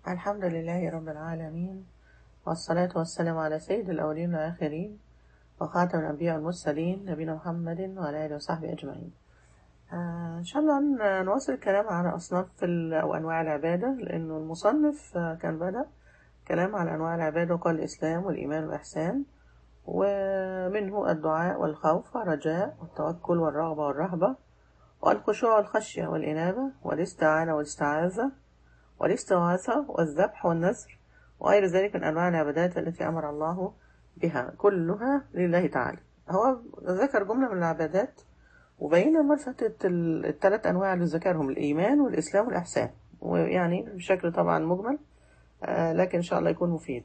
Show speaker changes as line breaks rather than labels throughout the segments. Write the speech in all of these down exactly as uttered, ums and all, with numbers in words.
الحمد لله رب العالمين، والصلاة والسلام على سيد الأولين والآخرين وخاتم الأنبياء والمرسلين نبينا محمد وعلى آله وصحبه أجمعين. آه إن شاء الله ن- نواصل الكلام عن أصناف ال- أو أنواع العبادة، لأنه المصنف آه، كان بدأ كلام عن أنواع العبادة وقال الإسلام والإيمان والإحسان، ومنه الدعاء والخوف والرجاء والتوكل والرغبة والرهبة والخشوع والخشية والإنابة والاستعانة والاستعاذة والاستغاثة والذبح والنذر وغير ذلك من أنواع العبادات التي أمر الله بها كلها لله تعالى. هو ذكر جملة من العبادات وبين المرة اللي فاتت ال- الثلاث أنواع اللي ذكرهم: الإيمان والإسلام والإحسان، ويعني بشكل طبعا مجمل، آه لكن إن شاء الله يكون مفيد.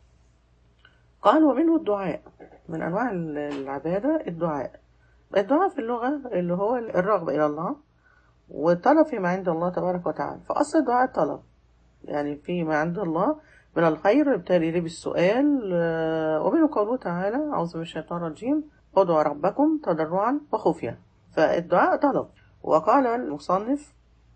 قال ومنه الدعاء، من أنواع ال- العبادة الدعاء. الدعاء في اللغة اللي هو الرغبة إلى الله والطلب فيما عند الله تبارك وتعالى، فأصل الدعاء الطلب، يعني فيما عند الله من الخير يبتلي لي بالسؤال. آه، ومنه قوله تعالى: أعوذ بالله من الشيطان الرجيم، ادعوا ربكم تضرعا وخفيا. فالدعاء طلب. وقال المصنف: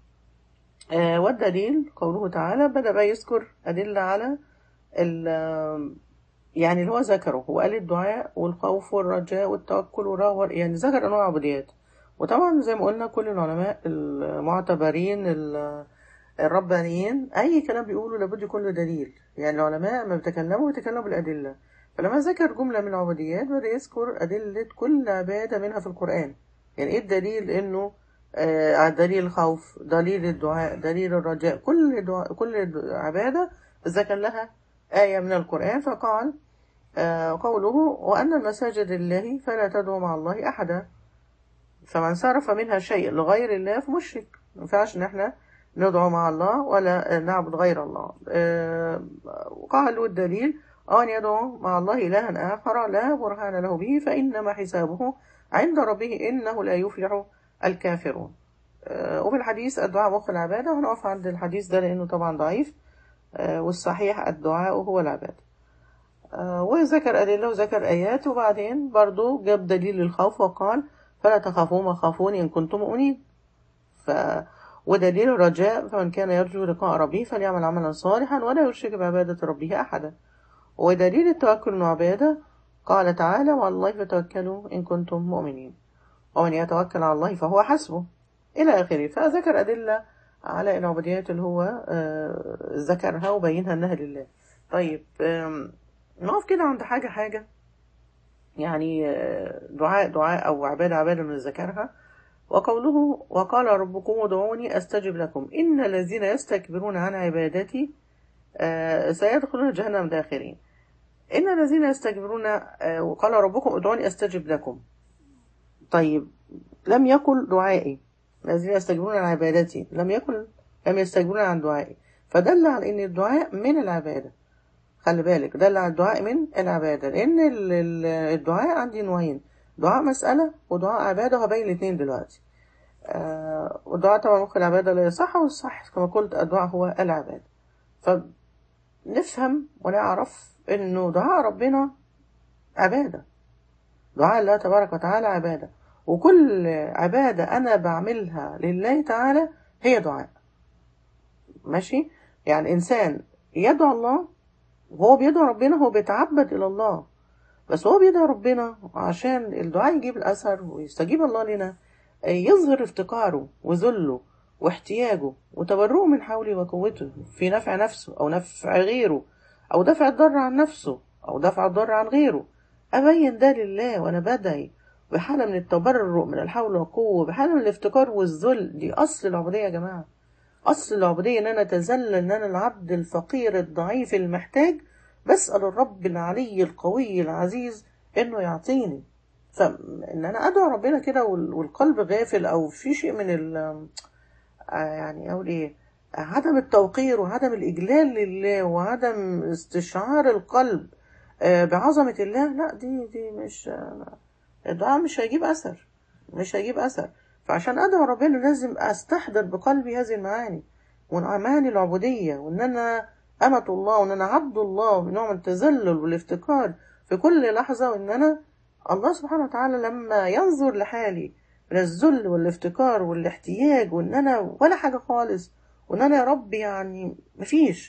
آه، والدليل قوله تعالى، بدأ بقى يذكر أدلة على ال- آه، يعني اللي هو ذكره، هو قال الدعاء والخوف والرجاء والتوكل والرغبة، يعني ذكر أنواع العبوديات. وطبعا زي ما قلنا كل العلماء المعتبرين الربانيين أي كلام بيقولوا لابد يكون له دليل، يعني العلماء ما بيتكلموا بيتكلموا بالأدلة. فلما ذكر جملة من العبوديات بدأ يذكر أدلة كل عبادة منها في القرآن. يعني إيه الدليل؟ إنه آه دليل الخوف، دليل الدعاء، دليل الرجاء، كل دعاء كل عبادة ذكر لها آية من القرآن. فقال آه قوله: وأن المساجد لله فلا تدعوا مع الله أحدا، فمن صرف منها شيء لغير الله فمشرك. ما ينفعش ان احنا ندعو مع الله ولا نعبد غير الله. آه، وقالوا الدليل: أن يدعو مع الله إلها آخر لا برهان له به فإنما حسابه عند ربه إنه لا يفلح الكافرون. آه، وفي الحديث: الدعاء مخ العبادة. هنقف عند الحديث ده لأنه طبعا ضعيف، آه، والصحيح الدعاء هو العبادة. آه، وذكر أدلة وذكر آيات، وبعدين برضو جاب دليل الخوف وقال: فلا تخافوا ما خافوني إن كنتم مؤمنين. ف... ودليل الرجاء: فمن كان يرجو لقاء ربه فليعمل عملا صالحا ولا يشرك بعبادة ربه أحدا. ودليل التوكل إنه عبادة: قال تعالى: وعلى الله فتوكلوا إن كنتم مؤمنين، ومن يتوكل على الله فهو حسبه، إلى آخره. فذكر أدلة على العبوديات اللي هو آه، ذكرها وبينها أنها لله. طيب، آم، نقف كده عند حاجة حاجة، يعني آه، دعاء دعاء أو عبادة عبادة من ذكرها. وقوله: وقال ربكم ادعوني أستجب لكم إن الذين يستكبرون عن عبادتي آه، سيدخلون جهنم داخرين. إن الذين يستكبرون، آه، وقال ربكم ادعوني أستجب لكم. طيب، لم يقل دعائي. الذين يستكبرون عن عبادتي لم يقل لم يستكبرون عن دعائي، فدل على أن الدعاء من العبادة. خلي بالك، دل على الدعاء من العبادة، لأن ال- ال- الدعاء عندي نوعين: دعاء مسألة ودعاء عبادة، وهبين الاثنين دلوقتي. آه والدعاء طبعا ممكن العبادة لا يصح، والصح كما قلت الدعاء هو العبادة. فنفهم ونعرف انه دعاء ربنا عبادة، دعاء الله تبارك وتعالى عبادة، وكل عبادة انا بعملها لله تعالى هي دعاء. ماشي؟ يعني انسان يدعو الله وهو بيدعو ربنا، هو بيتعبد الى الله، بس هو بيدعو ربنا عشان الدعاء يجيب الأثر ويستجيب الله لنا، يظهر افتقاره وذله واحتياجه وتبرؤه من حوله وقوته في نفع نفسه أو نفع غيره، أو دفع الضر عن نفسه أو دفع الضر عن غيره. أبين ده لله وأنا بدعي بحالة من التبرؤ من الحول والقوة، بحالة من الافتقار والذل. دي أصل العبودية يا جماعة. أصل العبودية إن أنا أتذلل، إن أنا العبد الفقير الضعيف المحتاج بسأل الرب العلي القوي العزيز إنه يعطيني. فإن أنا أدعو ربنا كده وال- والقلب غافل، أو في شيء من ال آه يعني أقول إيه، عدم التوقير وعدم الإجلال لله وعدم استشعار القلب آه، بعظمة الله، لا، دي دي مش الدعاء مش هيجيب أثر، مش هيجيب أثر. فعشان أدعو ربنا لازم أستحضر بقلبي هذه المعاني ومعاني العبودية، وإن أنا أمة الله، وإن أنا عبد الله، بنوع من التذلل والافتقار في كل لحظة، وإن أنا الله سبحانه وتعالى لما ينظر لحالي من الذل والافتقار والاحتياج، وإن أنا ولا حاجة خالص، وإن أنا يا رب يعني مفيش،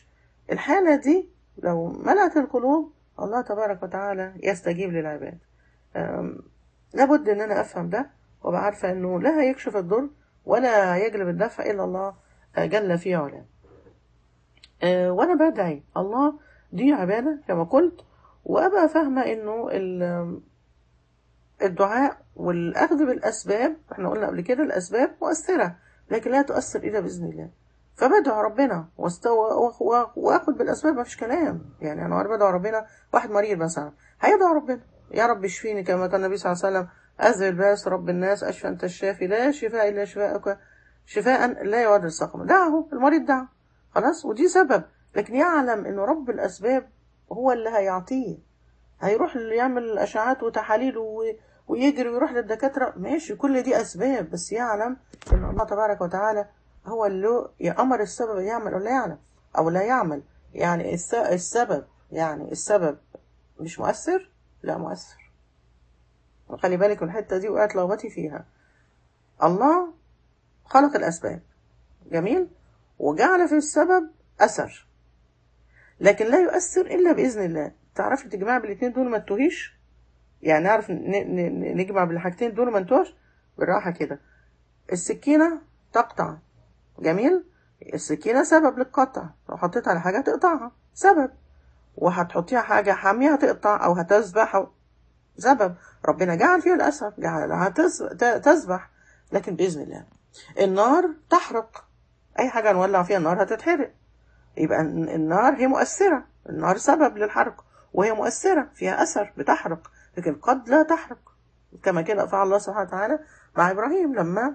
الحالة دي لو ملأت القلوب الله تبارك وتعالى يستجيب للعباد. أم، لابد ان انا افهم ده، وابقى عارفة انه لا هيكشف الضر ولا يجلب النفع الا الله آه، جل في علاه. أه، وانا بدعي الله دي عبادة كما قلت، وابقى فاهمة انه ال- الدعاء والاخذ بالاسباب، احنا قلنا قبل كده الاسباب مؤثرة لكن لا تؤثر الا باذن الله. فبدعو ربنا واستوى واخد بالاسباب، ما فيش كلام. يعني انا وانا بدعو ربنا، واحد مريض مثلا هيدعو ربنا يا رب اشفيني كما كان النبي صلى الله عليه وسلم: اذهب الباس رب الناس اشفى انت الشافي لا شفاء الا شفاءك شفاء لا يغادر سقما. دعه المريض، دعا خلاص، ودي سبب. لكن يعلم انه رب الاسباب هو اللي هيعطيه. هيروح اللي يعمل اشعات وتحاليل و... ويجري ويروح للدكاتره، ماشي، كل دي اسباب، بس يعلم ان الله تبارك وتعالى هو اللي يأمر السبب يعمل او لا يعلم او لا يعمل. يعني الس... السبب، يعني السبب مش مؤثر، لا مؤثر. خلي بالك من الحته دي، وقعت لخبطي فيها. الله خلق الاسباب، جميل، وجعل في السبب اثر، لكن لا يؤثر الا باذن الله. تعرفي تجمع بالاثنين دول ما تتوهيش. يعني نعرف ن- ن- نجمع بالحاجتين دول ما نتوهش بالراحه كده. السكينه تقطع، جميل، السكينه سبب للقطع، لو حطيتها على حاجه تقطعها سبب، وهتحطيها حاجه حاميه هتقطع او هتذبح أو سبب. ربنا جعل فيها الاثر، جعلها تس- ت- تذبح، لكن باذن الله. النار تحرق، اي حاجه نولع فيها النار هتتحرق، يبقى الن- النار هي مؤثرة، النار سبب للحرق وهي مؤثرة فيها أثر بتحرق، لكن قد لا تحرق، كما كده فعل الله سبحانه وتعالى مع إبراهيم لما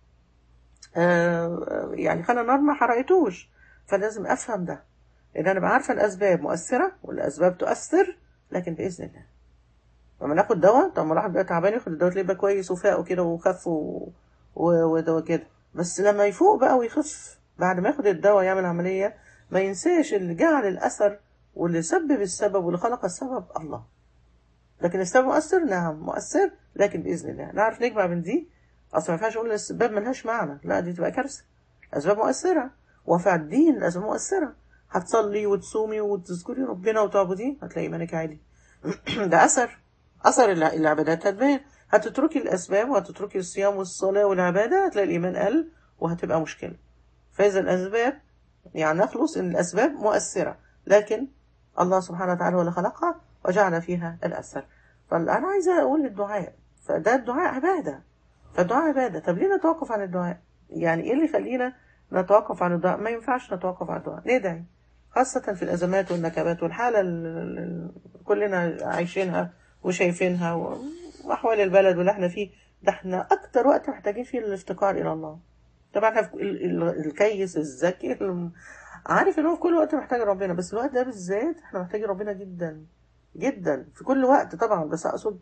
آه، يعني خلى النار ما حرقتوش. فلازم أفهم ده، إن أنا بقى عارفة الأسباب مؤثرة والأسباب تؤثر، لكن بإذن الله. لما ناخد دواء، طب ما الواحد بيبقى تعبان ياخد الدواء تلاقيه بقى كويس وفاق وكده وخف و... و... وده كده، بس لما يفوق بقى ويخف بعد ما ياخد الدواء يعمل عملية، ما ينساش اللي جعل الأثر واللي سبب السبب واللي خلق السبب الله. لكن السبب مؤثر، نعم مؤثر، لكن بإذن الله. نعرف نجمع من دي. أصلا ما ينفعش أقول الأسباب ملهاش معنى، لا دي تبقى كارثة. أسباب مؤثرة، وفي الدين الأسباب مؤثرة. هتصلي وتصومي وتذكري ربنا وتعبديه هتلاقي إيمانك عالي. ده أثر، أثر الع- العبادات هتبان. هتتركي الأسباب وهتتركي الصيام والصلاة والعبادة هتلاقي الإيمان قل وهتبقى مشكلة. فإذا الأسباب، يعني نخلص إن الأسباب مؤثرة، لكن الله سبحانه وتعالى هو اللي خلقها وجعل فيها الأثر. فأنا عايزة أقول الدعاء، فده الدعاء عبادة، فالدعاء عبادة. طب ليه نتوقف عن الدعاء؟ يعني إيه اللي يخلينا نتوقف عن الدعاء؟ ما ينفعش نتوقف عن الدعاء، ندعي، خاصة في الأزمات والنكبات والحالة اللي كلنا عايشينها وشايفينها و- وأحوال البلد واللي احنا فيه. ده احنا أكتر وقت محتاجين فيه الافتقار إلى الله. طبعا احنا في ال- ال- الكيس الذكي الم- عارف ان هو في كل وقت محتاج ربنا، بس الوقت ده بالذات احنا محتاجين ربنا جدا جدا في كل وقت طبعا. بس اقصد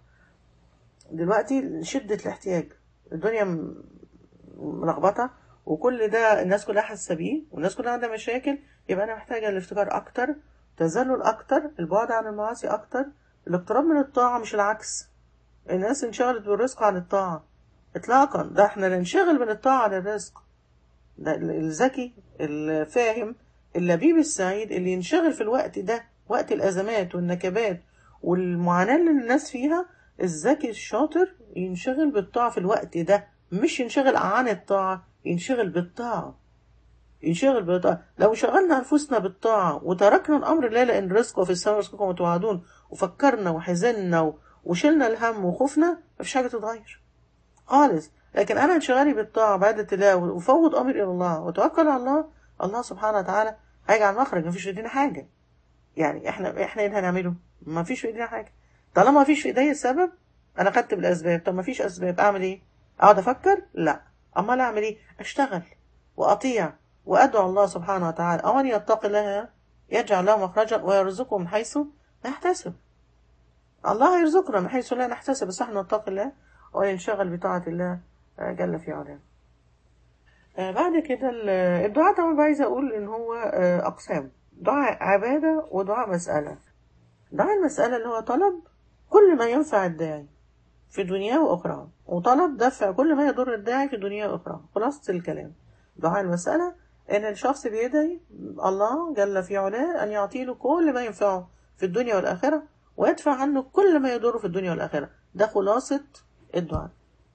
دلوقتي شدة الاحتياج، الدنيا م- ملخبطة، وكل ده الناس كلها حاسة بيه والناس كلها عندها مشاكل. يبقى انا محتاجة الافتكار اكتر، تذلل اكتر، البعد عن المعاصي اكتر، الاقتراب من الطاعة مش العكس. الناس انشغلت بالرزق عن الطاعة اطلاقا، ده احنا ننشغل من الطاعة عن الرزق. ده الذكي الفاهم اللبيب السعيد اللي ينشغل في الوقت ده، وقت الأزمات والنكبات والمعاناة اللي الناس فيها. الذكي الشاطر ينشغل بالطاعة في الوقت ده، مش ينشغل عن الطاعة، ينشغل بالطاعة، ينشغل بالطاعة. لو شغلنا أنفسنا بالطاعة وتركنا الأمر لله، لأن رزقه في السماء رزقكم وتوعدون، وفكرنا وحزنا و- وشلنا الهم وخوفنا، مفيش حاجة تتغير خالص. لكن انا انشغالي بالطاعه بعد التلاوه وفوض امري الى الله وتوكل على الله، الله سبحانه وتعالى هيجعل مخرج. مفيش في ايدينا حاجه. يعني احنا احنا ايه اللي هنعمله؟ مفيش في ايدينا حاجه. طالما مفيش في ايديا السبب، انا خدت بالاسباب. طب مفيش اسباب، اعمل ايه؟ اقعد افكر؟ لا. امال اعمل ايه؟ اشتغل واطيع وادعو الله سبحانه وتعالى. ومن يتق الله يجعل له مخرجا ويرزقه من حيث لا يحتسب. الله يرزقنا من حيث لا نحتسب، بس احنا نتقي الله وننشغل بطاعة الله آه، جل في علاه. آه، بعد كده ال- الدعاء طبعا بقى عايزة أقول إن هو آه، أقسام: دعاء عبادة ودعاء مسألة. دعاء المسألة اللي هو طلب كل ما ينفع الداعي في دنياه وأخرى، وطلب دفع كل ما يضر الداعي في دنياه وأخرى. خلاصة الكلام. دعاء المسألة إن الشخص بيدعي الله جل في علاه أن يعطي له كل ما ينفعه في الدنيا والآخرة، ويدفع عنه كل ما يضره في الدنيا والآخرة. ده خلاصة الدعاء.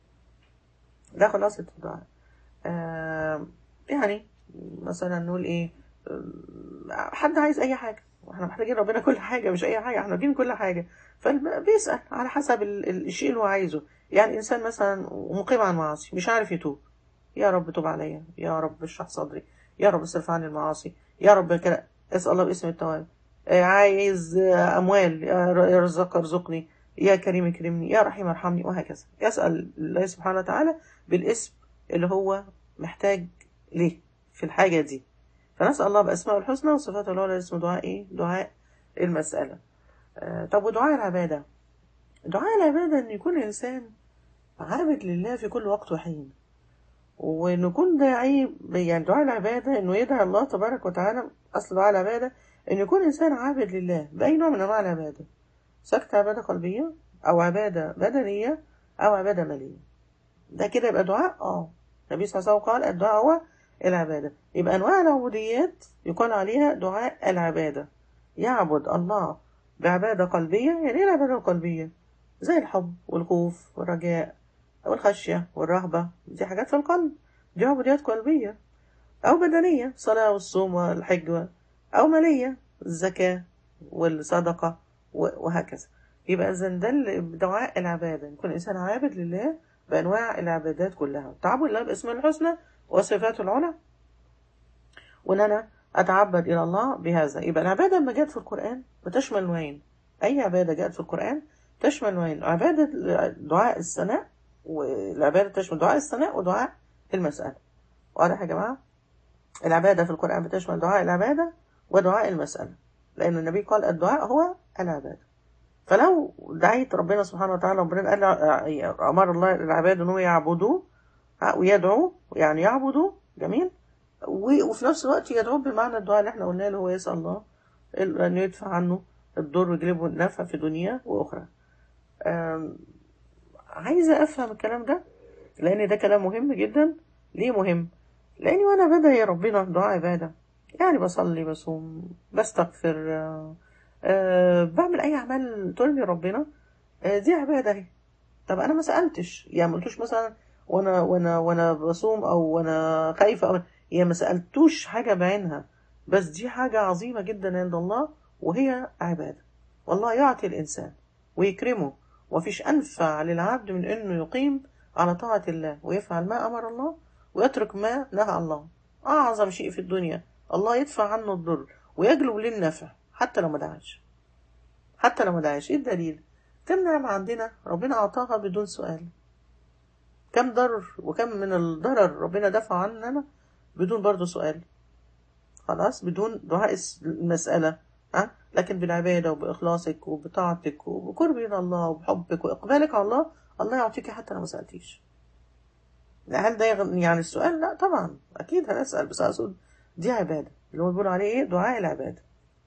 ده خلاصة الدعاء. آه يعني مثلا نقول إيه، آه، حد عايز أي حاجة، واحنا محتاجين ربنا كل حاجة، مش أي حاجة، احنا محتاجين كل حاجة. فبيسأل على حسب ال- ال- الشيء اللي هو عايزه. يعني إنسان مثلا مقيم على المعاصي مش عارف يتوب، يا رب توب عليا، يا رب اشرح صدري، يا رب اصرف عني المعاصي، يا رب كده. اسال الله باسم التواب. آه، عايز آه، اموال، يا ر- يا رزاق ارزقني، يا كريم اكرمني، يا رحيم ارحمني، وهكذا. يسال الله سبحانه وتعالى بالاسم اللي هو محتاج ليه في الحاجه دي. فنسال الله باسماء الحسنى وصفاته العلى. اسمه دعاء ايه؟ دعاء المساله. آه، طب ودعاء العباده؟ دعاء العباده ان يكون الانسان عابد لله في كل وقت وحين، ونكون داعي. يعني دعاء العبادة إنه يدعي الله تبارك وتعالى. أصل دعاء العبادة إن يكون إنسان عابد لله بأي نوع من أنواع العبادة، سواء عبادة قلبية أو عبادة بدنية أو عبادة مالية. ده كده يبقى دعاء. اه النبي صلى الله عليه وسلم قال الدعاء هو العبادة. يبقى أنواع العبوديات يقال عليها دعاء العبادة. يعبد الله بعبادة قلبية. يعني إيه العبادة القلبية؟ زي الحب والخوف والرجاء والخشية والرهبة، دي حاجات في القلب، دي عبوديات قلبية. أو بدنية، صلاة والصوم والحج. أو مالية، الزكاة والصدقة و- وهكذا. يبقى إذن ده ال- دعاء العبادة، يكون الإنسان عابد لله بأنواع العبادات كلها، تعبد الله باسم الحسنى وصفاته العلى، وإن أنا أتعبد إلى الله بهذا. يبقى العبادة لما جاءت في القرآن بتشمل نوعين. أي عبادة جاءت في القرآن تشمل نوعين: عبادة دعاء الثناء، والعبادة تشمل دعاء الثناء ودعاء المسألة. واضح يا جماعة؟ العبادة في القرآن بتشمل دعاء العبادة ودعاء المسألة، لأن النبي قال الدعاء هو العبادة. فلو دعيت ربنا سبحانه وتعالى، ربنا قال أمر الله العباد أنهم يعبدوه ويدعوا، يعني يعبدوا. جميل. و- وفي نفس الوقت يدعو بمعنى الدعاء اللي احنا قلنا له، هو يسأل الله أن يدفع عنه الضر ويجلبه النفع في دنيا وأخرى. أم، عايزة أفهم الكلام ده، لأن ده كلام مهم جدا. ليه مهم؟ لأني وأنا بدعي ربنا دعاء عبادة، يعني بصلي، بصوم، بستغفر، أه أه بعمل أي أعمال ترضي ربنا، أه دي عبادة اهي. طب أنا ما سألتش، يعني ما قلتوش مثلا وأنا وأنا وأنا بصوم أو وأنا خايفة، أو يعني ما سألتوش حاجة بعينها، بس دي حاجة عظيمة جدا عند الله، وهي عبادة. والله يعطي الإنسان ويكرمه، ومفيش أنفع للعبد من إنه يقيم على طاعة الله ويفعل ما أمر الله ويترك ما نهى الله. أعظم شيء في الدنيا الله يدفع عنه الضر ويجلب للنفع، حتى لو ما دعاش. حتى لو ما دعاش. إيه الدليل؟ كم نعمة عندنا ربنا أعطاها بدون سؤال. كم ضرر وكم من الضرر ربنا دفع عننا بدون برضو سؤال. خلاص، بدون دعاء الس- المسألة. ها؟ لكن بالعبادة وبإخلاصك وبطاعتك وبقرب إلى الله وبحبك وإقبالك على الله، الله يعطيك حتى لو ما سألتيش. هل ده يغ- يعني السؤال؟ لا طبعا، أكيد هنسأل، بس أقصد دي عبادة، اللي هو بيقولوا عليه إيه؟ دعاء العبادة.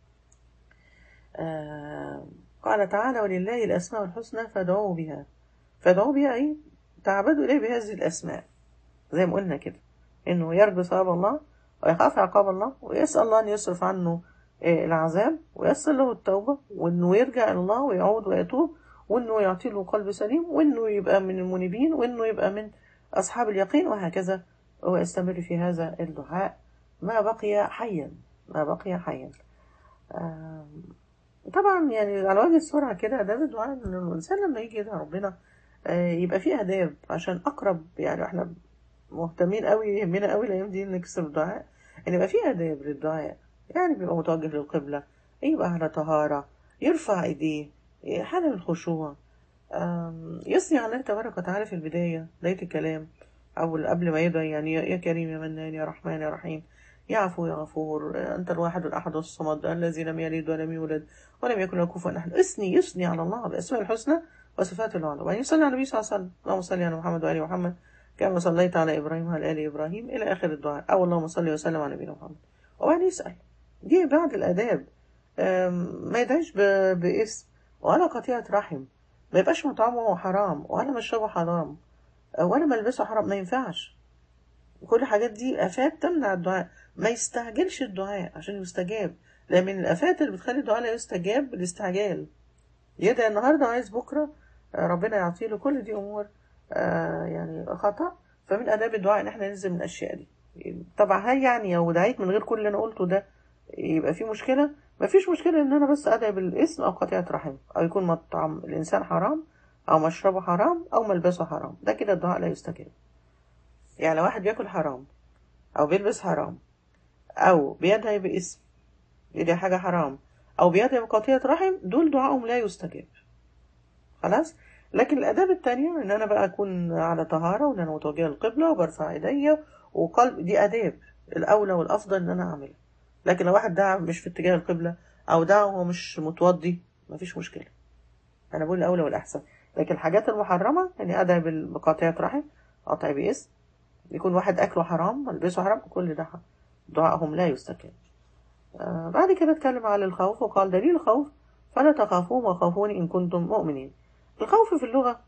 آه قال تعالى: ولله الأسماء الحسنى فادعوه بها. فادعوه بها أي تعبدوا إليه بهذه الأسماء، زي ما قلنا كده، إنه يرجو ثواب الله ويخاف عقاب الله ويسأل الله أن يصرف عنه آه، العذاب، ويسر له التوبة، وإنه يرجع إلى الله ويعود ويتوب، وإنه يعطي له قلب سليم، وإنه يبقى من المنيبين، وإنه يبقى من أصحاب اليقين، وهكذا. هو يستمر في هذا الدعاء ما بقي حيا. ما بقي حيا. آم، طبعا يعني على وجه السرعة كده، آداب الدعاء إن الإنسان لما يجي يدعي ربنا آه، يبقى فيه آداب عشان أقرب. يعني إحنا مهتمين قوي، يهمنا قوي الايام دي نكسر الدعاء، ان يبقى في اداب للدعاء. يعني بيبقى متوجه للقبله، يبقى على طهاره، يرفع ايديه، حاله الخشوع، أم، يثني على الله تبارك وتعالى في البدايه، بدايه الكلام، او قبل ما يدعي. يعني يا يا كريم يا منان يا رحمن يا رحيم، يا عفو يا غفور، انت الواحد الاحد الصمد الذي لم يلد ولم يولد ولم يكن له كفوا احد. اثني يثني على الله باسماء الحسنى وصفاته العلى، وبعدين يصلي على النبي صلى الله عليه وسلم: اللهم صل على محمد وآل محمد كما صليت على إبراهيم وعلى آل إبراهيم، إلى آخر الدعاء، أو اللهم صل وسلم على نبينا محمد. وبعدين يسأل. دي بعد الآداب. أم، ما يدعيش ب- باسم ولا قطيعة رحم، ما يبقاش مطعمه حرام ولا مشربه حرام ولا ملبسه حرام، ما ينفعش. وكل الحاجات دي آفات تمنع الدعاء. ما يستعجلش الدعاء عشان يستجاب، لأن من الآفات اللي بتخلي الدعاء لا يستجاب الاستعجال. يدعي النهاردة عايز بكرة آه، ربنا يعطيه له. كل دي أمور آه، يعني خطأ. فمن آداب الدعاء إن احنا ننزل من الأشياء دي. طبعا هل يعني لو دعيت من غير كل اللي أنا قلته ده يبقى في مشكلة؟ مفيش مشكلة إن أنا بس أدعي بالاسم أو قطيعة رحم، أو يكون مطعم الإنسان حرام، أو مشربه حرام، أو ملبسه حرام، ده كده الدعاء لا يستجاب. يعني لو واحد بياكل حرام، أو بيلبس حرام، أو بيدعي باسم يدعي حاجة حرام، أو بيدعي بقطيعة رحم، دول دعائهم لا يستجاب. خلاص. لكن الآداب التانية إن أنا بقى أكون على طهارة، وإن أنا متوجهة للقبلة وبرفع إيديا وقلب، دي آداب الأولى والأفضل إن أنا أعملها. لكن لو واحد دعا مش في اتجاه القبلة، أو دعا وهو مش متوضي، مفيش مشكلة. أنا بقول الأولى والأحسن. لكن الحاجات المحرمة يعني أدعي بقطيعة رحم، قطع باسم، يكون واحد أكله حرام ملبسه حرام، كل ده دعائهم لا يستجاب. آه بعد كده اتكلم على الخوف وقال دليل الخوف فلا تخافون وخافوني إن كنتم مؤمنين. الخوف في اللغة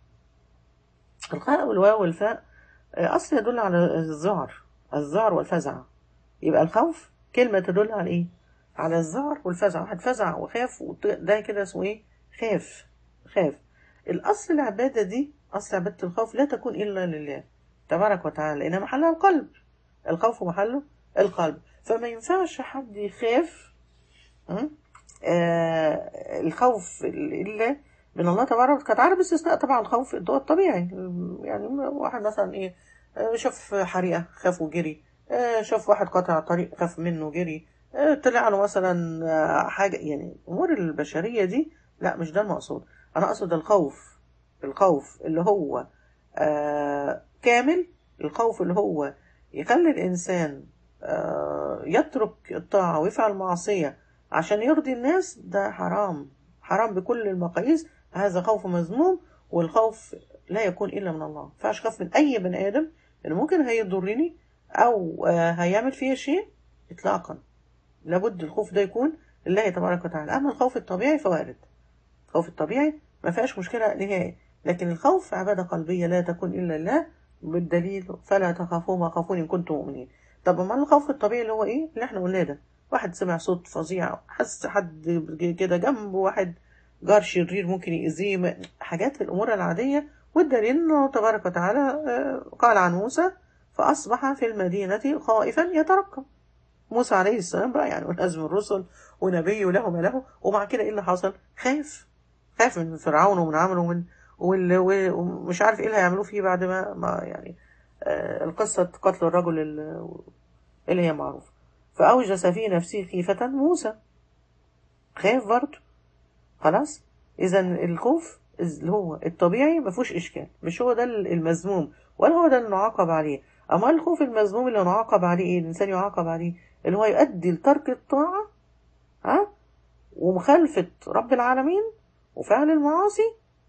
الخاء والواو والفاء آه، أصل يدل على الذعر، الذعر والفزع. يبقى الخوف كلمة تدل على إيه؟ على الذعر والفزع. واحد فزع وخاف، ده كده اسمه إيه؟ خاف. خاف. الأصل العبادة دي، أصل عبادة الخوف لا تكون إلا لله تبارك وتعالى، لأن محلها القلب. الخوف محله القلب. فما ينفعش حد يخاف م? آه الخوف إلا من الله تبارك وتعالى، باستثناء طبعا الخوف ده الطبيعي. يعني واحد مثلا إيه، آه، شاف حريقة خاف وجري، آه، شاف واحد قاطع الطريق خاف منه وجري، آه، طلع له مثلا آه، حاجة. يعني أمور البشرية دي لا، مش ده المقصود. أنا أقصد الخوف، الخوف اللي هو آه كامل، الخوف اللي هو يخلي الإنسان آه يترك الطاعة ويفعل معصية عشان يرضي الناس، ده حرام، حرام بكل المقاييس. هذا خوف مذموم. والخوف لا يكون إلا من الله. فاش خاف من أي بني آدم اللي ممكن هيضرني أو آه هيعمل فيه شيء إطلاقا. لابد الخوف ده يكون لله تبارك وتعالى. أما الخوف الطبيعي فوارد، الخوف الطبيعي ما فيهاش مشكلة نهائي. لكن الخوف عبادة قلبية لا تكون إلا الله، بالدليل فلا تخافوا ما خافون إن كنتم مؤمنين. طب ما الخوف الطبيعي اللي هو إيه اللي إحنا قلناه ده؟ واحد سمع صوت فظيع، حس حد كده جنبه، واحد جار شرير ممكن يأذيه، حاجات الأمور العادية. والدليل إنه تبارك وتعالى آه، قال عن موسى فأصبح في المدينة خائفا يترقب. موسى عليه السلام بقى يعني من أزم الرسل ونبي له ما له، ومع كده إيه اللي حصل؟ خاف. خاف من فرعون ومن عمله ومن وال- ومش عارف إيه اللي هيعملوه فيه بعد ما, ما يعني آه القصة قتل الرجل ال- اللي هي معروفة. فأوجس في نفسه خيفة موسى، خاف برضه. خلاص. إذا الخوف اللي هو الطبيعي ما فيهوش إشكال، مش هو ده المذموم ولا هو ده اللي نعاقب عليه. أما الخوف المذموم اللي نعاقب عليه إيه؟ الإنسان يعاقب عليه اللي هو يؤدي لترك الطاعة، ها، ومخالفة رب العالمين وفعل المعاصي،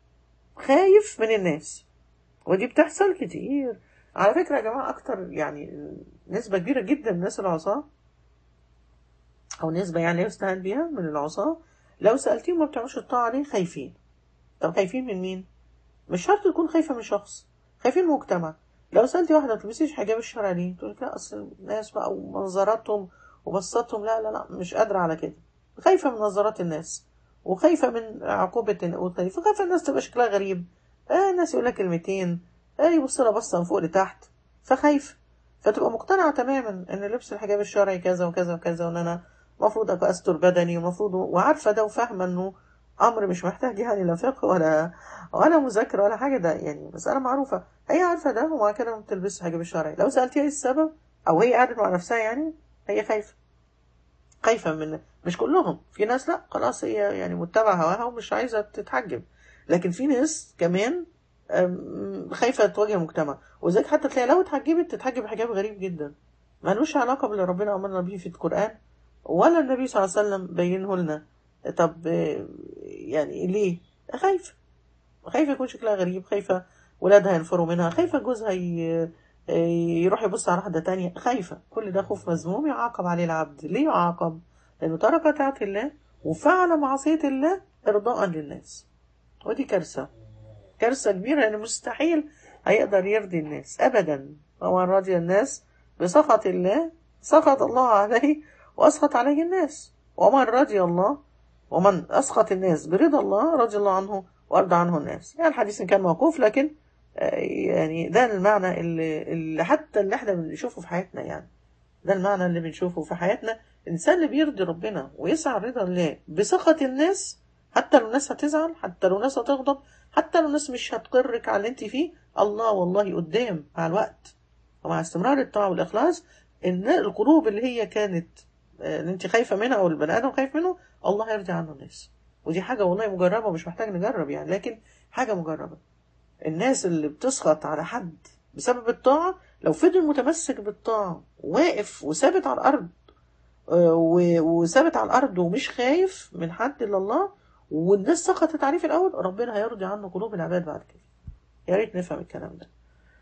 خايف من الناس. ودي بتحصل كتير على فكرة يا جماعة. أكتر يعني نسبة كبيرة جدا من الناس العصاة، أو نسبة يعني يستهان بيها من العصاة، لو سألتيهم ما بتعملوش الطاعة ليه؟ خايفين. طب خايفين من مين؟ مش شرط تكون خايفة من شخص، خايفين من المجتمع. لو سألتي واحدة ما تلبسيش حجاب الشرع ليه؟ تقول لك لا، أصل الناس بقى ومنظراتهم وبصاتهم، لا لا لا مش قادرة على كده. خايفة من نظرات الناس، وخايفة من عقوبة، وخايفة خايفة الناس تبقى شكلها غريب، آه الناس يقول لك كلمتين، آه يبص لها بصة من فوق لتحت، فخايفة. فتبقى مقتنعة تماما ان لبس الحجاب الشرعي كذا وكذا وكذا، وان انا المفروض ابقى استر بدني، ومفروض وعارفة ده، وفاهمة انه امر مش محتاج يعني لا فقه ولا ولا مذاكرة ولا حاجة، ده يعني مسألة معروفة. هي عارفة ده ومع كده ما بتلبسش حجاب الشرعي. لو سألتيها ايه السبب، او هي قاعدة مع نفسها يعني، هي خايفة. خايفة من، مش كلهم، في ناس لا خلاص هي يعني متبعة هواها ومش عايزة تتحجب. لكن في ناس كمان أم، خايفة تواجه المجتمع. وذلك حتى تلاقي لو اتحجبت تتحجب حجاب غريب جدا، ملوش علاقة باللي ربنا أمرنا به في القرآن ولا النبي صلى الله عليه وسلم بينه لنا. طب آه، يعني ليه؟ خايفة. خايفة يكون شكلها غريب، خايفة ولادها ينفروا منها، خايفة جوزها ي... يروح يبص على واحدة تانية، خايفة. كل ده خوف مذموم يعاقب عليه العبد. ليه يعاقب؟ لأنه ترك طاعة الله وفعل معصية الله إرضاء للناس. ودي كارثة، كارثة كبيرة، لأن مستحيل هيقدر يرضي الناس أبدا. ومن رضي الناس بسخط الله سخط الله عليه وأسخط عليه الناس، ومن رضي الله ومن أسخط الناس برضا الله رضي الله عنه وأرضى عنه الناس. يعني الحديث كان موقوف، لكن يعني ده المعنى اللي, اللي حتى اللي احنا بنشوفه في حياتنا. يعني ده المعنى اللي بنشوفه في حياتنا، الإنسان اللي بيرضي ربنا ويسعى رضا الله بسخط الناس، حتى لو الناس هتزعل، حتى لو الناس هتغضب، حتى لو الناس مش هتقرك على اللي انت فيه، الله والله قدام مع الوقت ومع استمرار الطاعة والإخلاص، إن القلوب اللي هي كانت اللي انت خايفة منها أو البني آدم خايف منه، الله يرضي عنه الناس. ودي حاجة والله مجربة ومش محتاج نجرب يعني، لكن حاجة مجربة. الناس اللي بتسخط على حد بسبب الطاعة، لو فضل متمسك بالطاعة واقف وثابت على الأرض، وثابت على الأرض ومش خايف من حد إلا الله، والناس سقطت عليه في الأول، ربنا هيرضي عنه قلوب العباد بعد كده. يا ريت نفهم الكلام ده.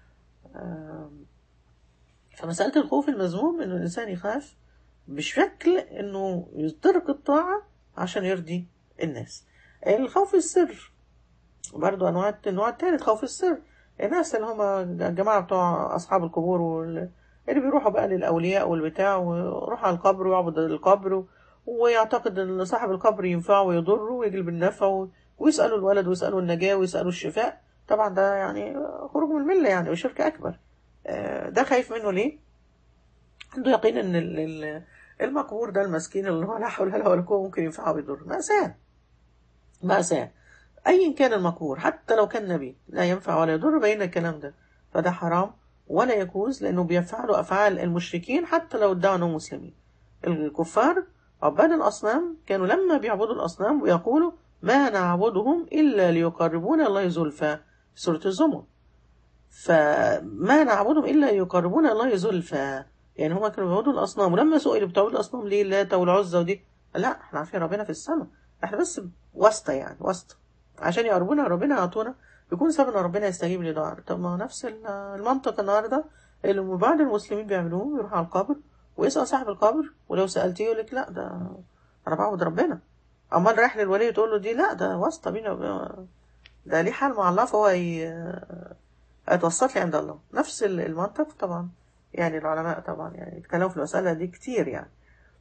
فمسألة الخوف المذموم إنه الإنسان يخاف بشكل إنه يترك الطاعة عشان يرضي الناس. الخوف السر برضو أنواع النوع التالت، خوف السر. الناس اللي هم الجماعة بتوع أصحاب القبور وال... اللي بيروحوا بقى للأولياء والبتاع، ويروح على القبر ويعبد القبر، ويعتقد أن صاحب القبر ينفعه ويضره ويجلب النفع، ويسألوا الولد ويسألوا النجاة ويسألوا الشفاء. طبعا ده يعني خروج من الملة يعني، وشرك أكبر. ده خايف منه ليه؟ عنده يقين أن المقبور ده المسكين اللي هو لا حول ولا قوة ممكن ينفعه ويضره. مأساة مأساة. أي كان المقبور حتى لو كان نبي لا ينفع ولا يضر، بين الكلام ده، فده حرام ولا يجوز، لأنه بيفعلوا أفعال المشركين حتى لو ادعوا أنهم مسلمين. الكفار عباد الأصنام كانوا لما بيعبدوا الأصنام ويقولوا ما نعبدهم إلا ليقربونا الله زلفى في سورة الزمر. فما نعبدهم إلا ليقربونا الله زلفى، يعني هما كانوا بيعبدوا الأصنام، ولما سئلوا بتعبدوا الأصنام ليه؟ لا والعزى ودي، لا احنا عارفين ربنا في السماء، احنا بس واسطة يعني واسطة عشان يقربونا ربنا يعطونا، يكون سببنا ربنا يستجيب لدعاء. طب ما نفس المنطق النهارده اللي بعض المسلمين بيعملوه، يروح على القبر ويسأل صاحب القبر، ولو سألتيه يقول لك لا ده انا بعبد ربنا. امال رايح للولي تقول له دي لا ده واسطه بينا، ده ليه حال مع الله فهو هيتوسط لي عند الله. نفس المنطق طبعا يعني العلماء طبعا يعني اتكلموا في المسألة دي كتير يعني.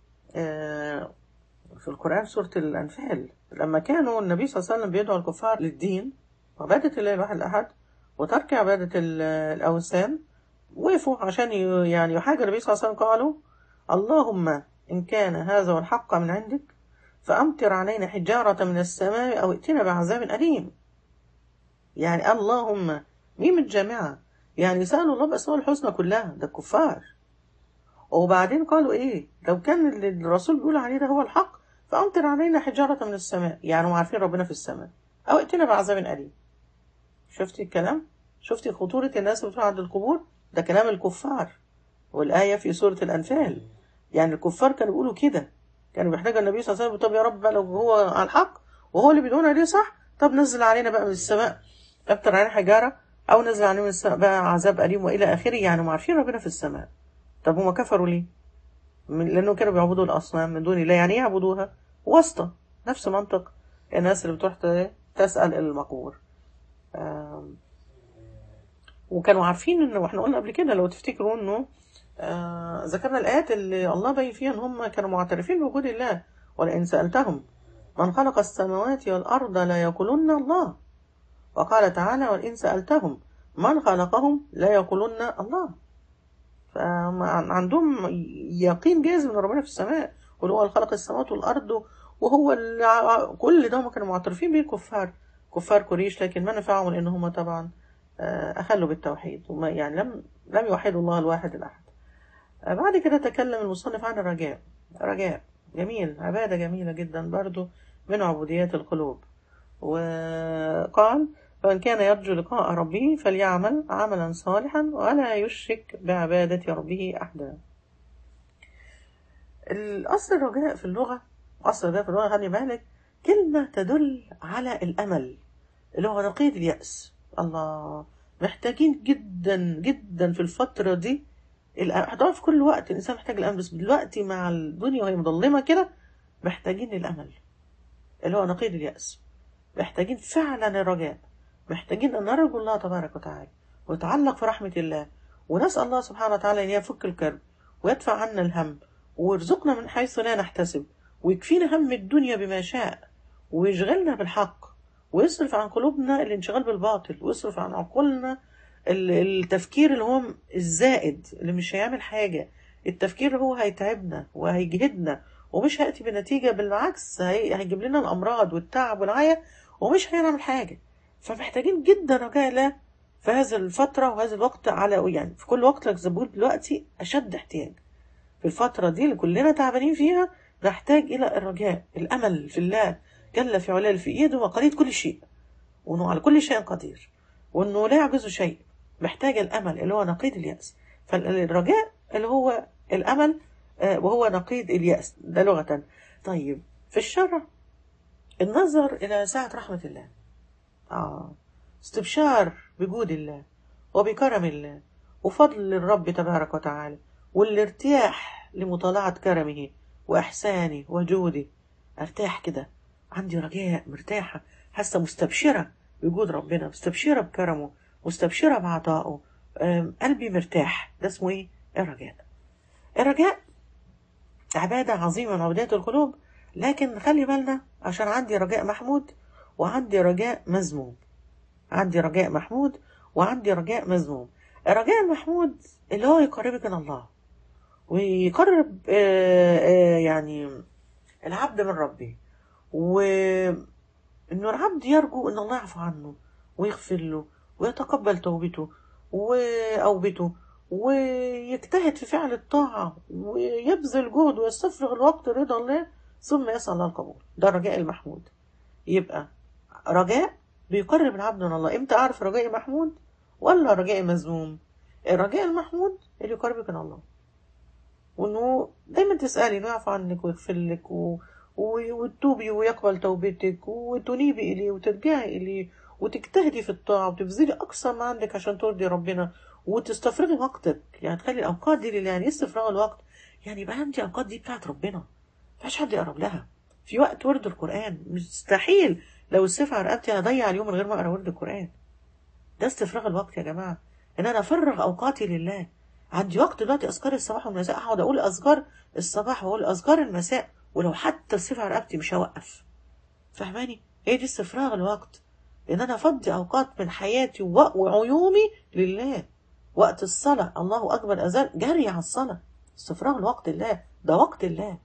في القرآن سورة الأنفال لما كانوا النبي صلى الله عليه وسلم بيدعو الكفار للدين وعبادة الله الواحد الأحد وترك عبادة الأوثان، وقفوا عشان يعني يحاجوا النبي صلى الله عليه وسلم، قالوا اللهم إن كان هذا هو الحق من عندك فأمطر علينا حجارة من السماء أو ائتنا بعذاب أليم. يعني اللهم ميم الجامعة، يعني سألوا الله بأسماء الحسنى كلها، ده الكفار. وبعدين قالوا إيه لو كان الرسول بيقول عليه ده هو الحق فأمطر علينا حجارة من السماء، يعني هم عارفين ربنا في السماء، أو ائتنا بعذاب أليم. شفتي الكلام؟ شفتي خطورة الناس اللي بتروح عند القبور؟ ده كلام الكفار، والآية في سورة الأنفال. يعني الكفار كانوا بيقولوا كده، كانوا بيحتاجوا النبي صلى الله عليه وسلم طب يا رب بقى لو هو على الحق وهو اللي بيدعونا ليه صح، طب نزل علينا بقى من السماء، أمطر علينا حجارة، أو نزل علينا من السماء بقى عذاب أليم وإلى آخره. يعني هم عارفين ربنا في السماء. طب هم كفروا ليه؟ لأنه كانوا بيعبدوا الأصنام من دون الله. يعني ايه يعبدوها؟ واسطة. نفس منطق الناس اللي بتروح تسأل المقبور. وكانوا عارفين انه، واحنا قلنا قبل كده لو تفتكروا انه آه ذكرنا الآيات اللي الله بين فيها ان هم كانوا معترفين بوجود الله. ولئن سألتهم من خلق السماوات والأرض لا يقولون الله. وقال تعالى ولئن سألتهم من خلقهم لا يقولون الله. فعندهم يقين جازم ان ربنا في السماء، وهو اللي خلق السماوات والأرض، وهو اللي كل ده هم كانوا معترفين به الكفار، كفار قريش. لكن ما نفعهم لان هم طبعا أخلوا بالتوحيد، وما يعني لم لم يوحدوا الله الواحد الأحد. بعد كده تكلم المصنف عن الرجاء. رجاء جميل، عبادة جميلة جدا برضو من عبوديات القلوب. وقال فمن كان يرجو لقاء ربه فليعمل عملا صالحا ولا يشرك بعبادة ربه أحدا. الأصل الرجاء في اللغة، أصل الرجاء في اللغة خلي بالك كلمة تدل على الأمل اللي هو نقيض اليأس. الله، محتاجين جدا جدا في الفترة دي الأمل. في كل وقت الإنسان محتاج الأمل، بس دلوقتي مع الدنيا وهي مظلمة كده محتاجين الأمل اللي هو نقيض اليأس. محتاجين فعلا الرجاء، محتاجين أن نرجو الله تبارك وتعالى ونتعلق في رحمة الله ونسأل الله سبحانه وتعالى أن يفك الكرب ويدفع عنا الهم ويرزقنا من حيث لا نحتسب ويكفينا هم الدنيا بما شاء ويشغلنا بالحق ويصرف عن قلوبنا الانشغال بالباطل ويصرف عن عقولنا التفكير اللي هو الزائد اللي مش هيعمل حاجة، التفكير اللي هو هيتعبنا وهيجهدنا ومش هيأتي بنتيجة، بالعكس هيجيب لنا الأمراض والتعب والعيا ومش هيعمل حاجة. فمحتاجين جدا رجاء الله في هذه الفترة وهذا الوقت، على يعني في كل وقت لك زبون دلوقتي أشد احتياج. في الفترة دي اللي كلنا تعبانين فيها نحتاج إلى الرجاء، الأمل في الله جل في علاه في إيده مقاليد كل شيء، وأنه على كل شيء قدير، وأنه لا يعجزه شيء. محتاج الأمل اللي هو نقيض اليأس. فالرجاء اللي هو الأمل وهو نقيض اليأس ده لغة. طيب في الشرع النظر إلى سعة رحمة الله، آه استبشار بجود الله وبكرم الله وفضل الرب تبارك وتعالى، والارتياح لمطالعة كرمه وإحسانه وجوده. ارتاح كده، عندي رجاء، مرتاحة، حاسة مستبشرة بوجود ربنا، مستبشرة بكرمه، مستبشرة بعطائه، قلبي مرتاح. ده اسمه ايه؟ الرجاء. الرجاء عبادة عظيمة من عبادات القلوب، لكن خلي بالنا عشان عندي رجاء محمود وعندي رجاء مذموم. عندي رجاء محمود وعندي رجاء مذموم. الرجاء المحمود اللي هو يقربك من الله ويقرب آآ آآ يعني العبد من ربي، وإنه العبد يرجو إن الله يعفو عنه ويغفر له ويتقبل توبته وأوبته ويجتهد في فعل الطاعة ويبذل جهد ويستفرغ الوقت رضا الله ثم يسأل الله القبول. ده الرجاء المحمود. يبقى رجاء بيقرب العبد من الله. امتى أعرف رجائي محمود ولا رجائي مذموم؟ الرجاء المحمود اللي يقربك من الله، وإنه دايما تسألي إنه يعفو عنك ويغفر لك و... وتوبي ويقبل توبتك وتنيبي إليه وترجعي إليه وتجتهدي في الطاعة وتبذلي أقصى ما عندك عشان ترضي ربنا وتستفرغي وقتك. يعني تخلي الأوقات دي لله، يعني استفراغ الوقت يعني يبقى عندي أوقات دي بتاعت ربنا مفيش حد يقرب لها. في وقت ورد القرآن مستحيل لو السيف على رقبتي هضيع اليوم من غير ما أقرأ ورد القرآن. ده استفراغ الوقت يا جماعة، إن أنا أفرغ أوقاتي لله. عندي وقت دلوقتي أذكار الصباح والمساء، أقعد أقول أذكار الصباح وأقول أذكار المساء ولو حتى السيف على رقبتي مش هوقف. فاهماني؟ هي دي استفراغ الوقت، إن أنا أفضي أوقات من حياتي وعيومي لله. وقت الصلاة الله أكبر أذان جري على الصلاة، استفراغ الوقت لله. ده وقت الله،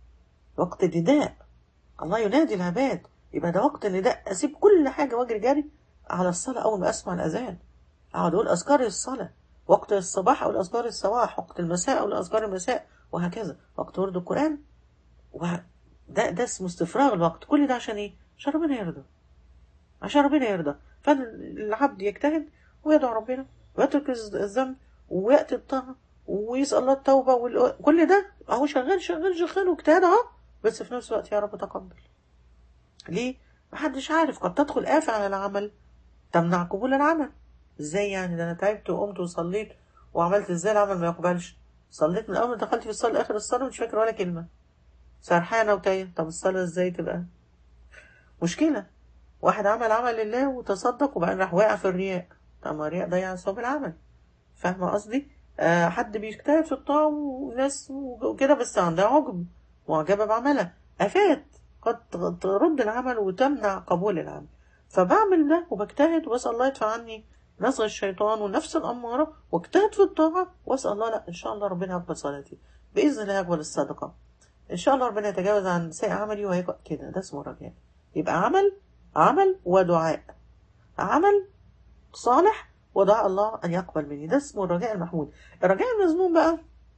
وقت النداء، الله ينادي العباد، يبقى ده وقت النداء. أسيب كل حاجة واجري جري على الصلاة أول ما أسمع الأذان. أقعد أقول أذكار الصلاة، وقت الصباح أقول أذكار الصباح، وقت المساء أقول أذكار المساء، وهكذا. وقت ورد القرآن، وده ده اسمه استفراغ الوقت. كل ده عشان إيه؟ عشان ربنا يرضى، عشان ربنا يرضى. فالعبد يجتهد ويدعو ربنا ويترك الذنب ويأتي الطاعة ويسأل الله التوبة وكل ده أهو شغال شغال شغال واجتهاد أهو، بس في نفس الوقت يا رب تقبل. ليه؟ محدش عارف، قد تدخل آفة على العمل تمنع قبول العمل. ازاي يعني؟ ده انا تعبت وقمت وصليت وعملت ازاي العمل ما يقبلش؟ صليت من اول ما دخلت في الصلاة لاخر الصلاة مش فاكر ولا كلمة، سرحانة وتايه. طب الصلاة ازاي تبقى؟ مشكلة. واحد عمل عمل لله وتصدق وبعدين راح واقع في الرياء، طب ما الرياء ضيع ثواب العمل. فاهمة قصدي؟ آه حد بيجتهد في الطاعة وناس وكده بس عندها عجب معجبة بعملها، آفات قد ترد العمل وتمنع قبول العمل. فبعمل ده وبجتهد واسأل الله يدفع عني نزغ الشيطان والنفس الأمارة، واجتهد في الطاعة واسأل الله لا إن شاء الله ربنا يقبل صلاتي، بإذن الله يقبل الصدقة، إن شاء الله ربنا يتجاوز عن سيء عملي وهيقبل كده. ده اسمه رجاء. يبقى عمل عمل ودعاء، عمل صالح ودعاء الله أن يقبل مني. ده اسمه الرجاء المحمود. الرجاء المذموم بقى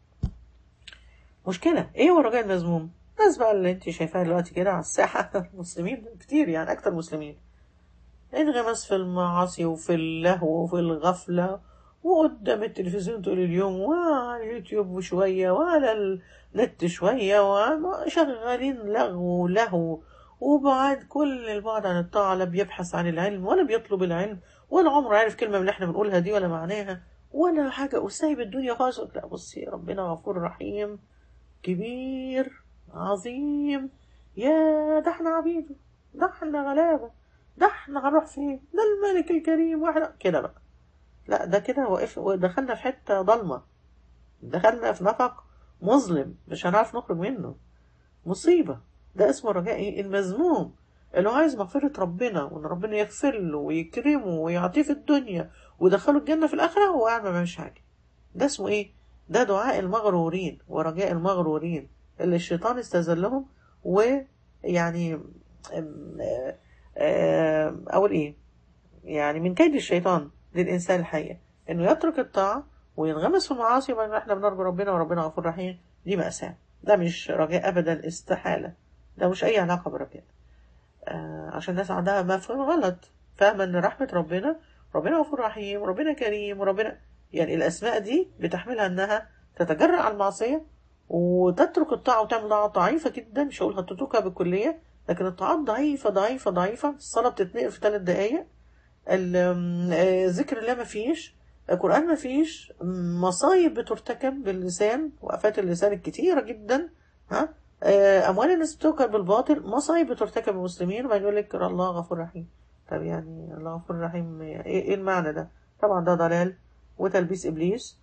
مشكلة. ايه هو الرجاء المذموم؟ الناس بقى اللي انت شايفاها دلوقتي كده على الساحة مسلمين كتير، يعني أكتر مسلمين، انغمس في المعاصي وفي اللهو وفي الغفلة وقدام التلفزيون طول اليوم وعلى اليوتيوب شوية وعلى النت شوية وشغالين لغو ولهو، وبعد كل البعد عن الطاعة، لا بيبحث عن العلم ولا بيطلب العلم ولا عمره عارف كلمة من اللي احنا بنقولها دي ولا معناها ولا حاجة، وسايب الدنيا خالص. لا بصي، ربنا غفور رحيم كبير عظيم، يا ده احنا عبيده، ده احنا غلابة، ده احنا هنروح فين، ده الملك الكريم واحنا كده بقى. لا ده كده وقف ودخلنا في حتة ضلمة، دخلنا في نفق مظلم مش هنعرف نخرج منه، مصيبة. ده اسمه الرجاء ايه؟ المذموم، اللي هو عايز مغفرة ربنا وان ربنا يغفر له ويكرمه ويعطيه في الدنيا ويدخله الجنة في الآخرة وهو قاعد ما بيعملش حاجة. ده اسمه ايه؟ ده دعاء المغرورين ورجاء المغرورين اللي الشيطان استزلهم. ويعني أم- أم- اقول ايه، يعني من كيد الشيطان للإنسان الحقيقة إنه يترك الطاعة وينغمس في المعاصي، وبعدين إحنا بنرجو ربنا وربنا غفور رحيم. دي مأساة، ده مش رجاء أبدا، استحالة. ده مش أي علاقة برجاء. آه عشان الناس عندها مفهوم غلط، فاهمة إن رحمة ربنا، ربنا غفور رحيم وربنا كريم وربنا، يعني الأسماء دي بتحملها إنها تتجرأ على المعصية وتترك الطاعة وتعمل طاعة ضعيفة جدا. مش هقول هتتركها بالكلية، لكن الطاعات ضعيفة ضعيفة ضعيفة. الصلاة بتتنقل في ثلاث دقايق، ال- آه، ذكر الله مفيش، القرآن مفيش، مصايب بترتكب باللسان، وقفات اللسان الكتيرة جدا. ها آه، أموال الناس بتؤكل بالباطل، مصايب بترتكب بالمسلمين، وبعدين يقول لك الله غفور رحيم. طب يعني الله غفور رحيم ايه؟ إيه المعنى ده؟ طبعا ده ضلال وتلبيس إبليس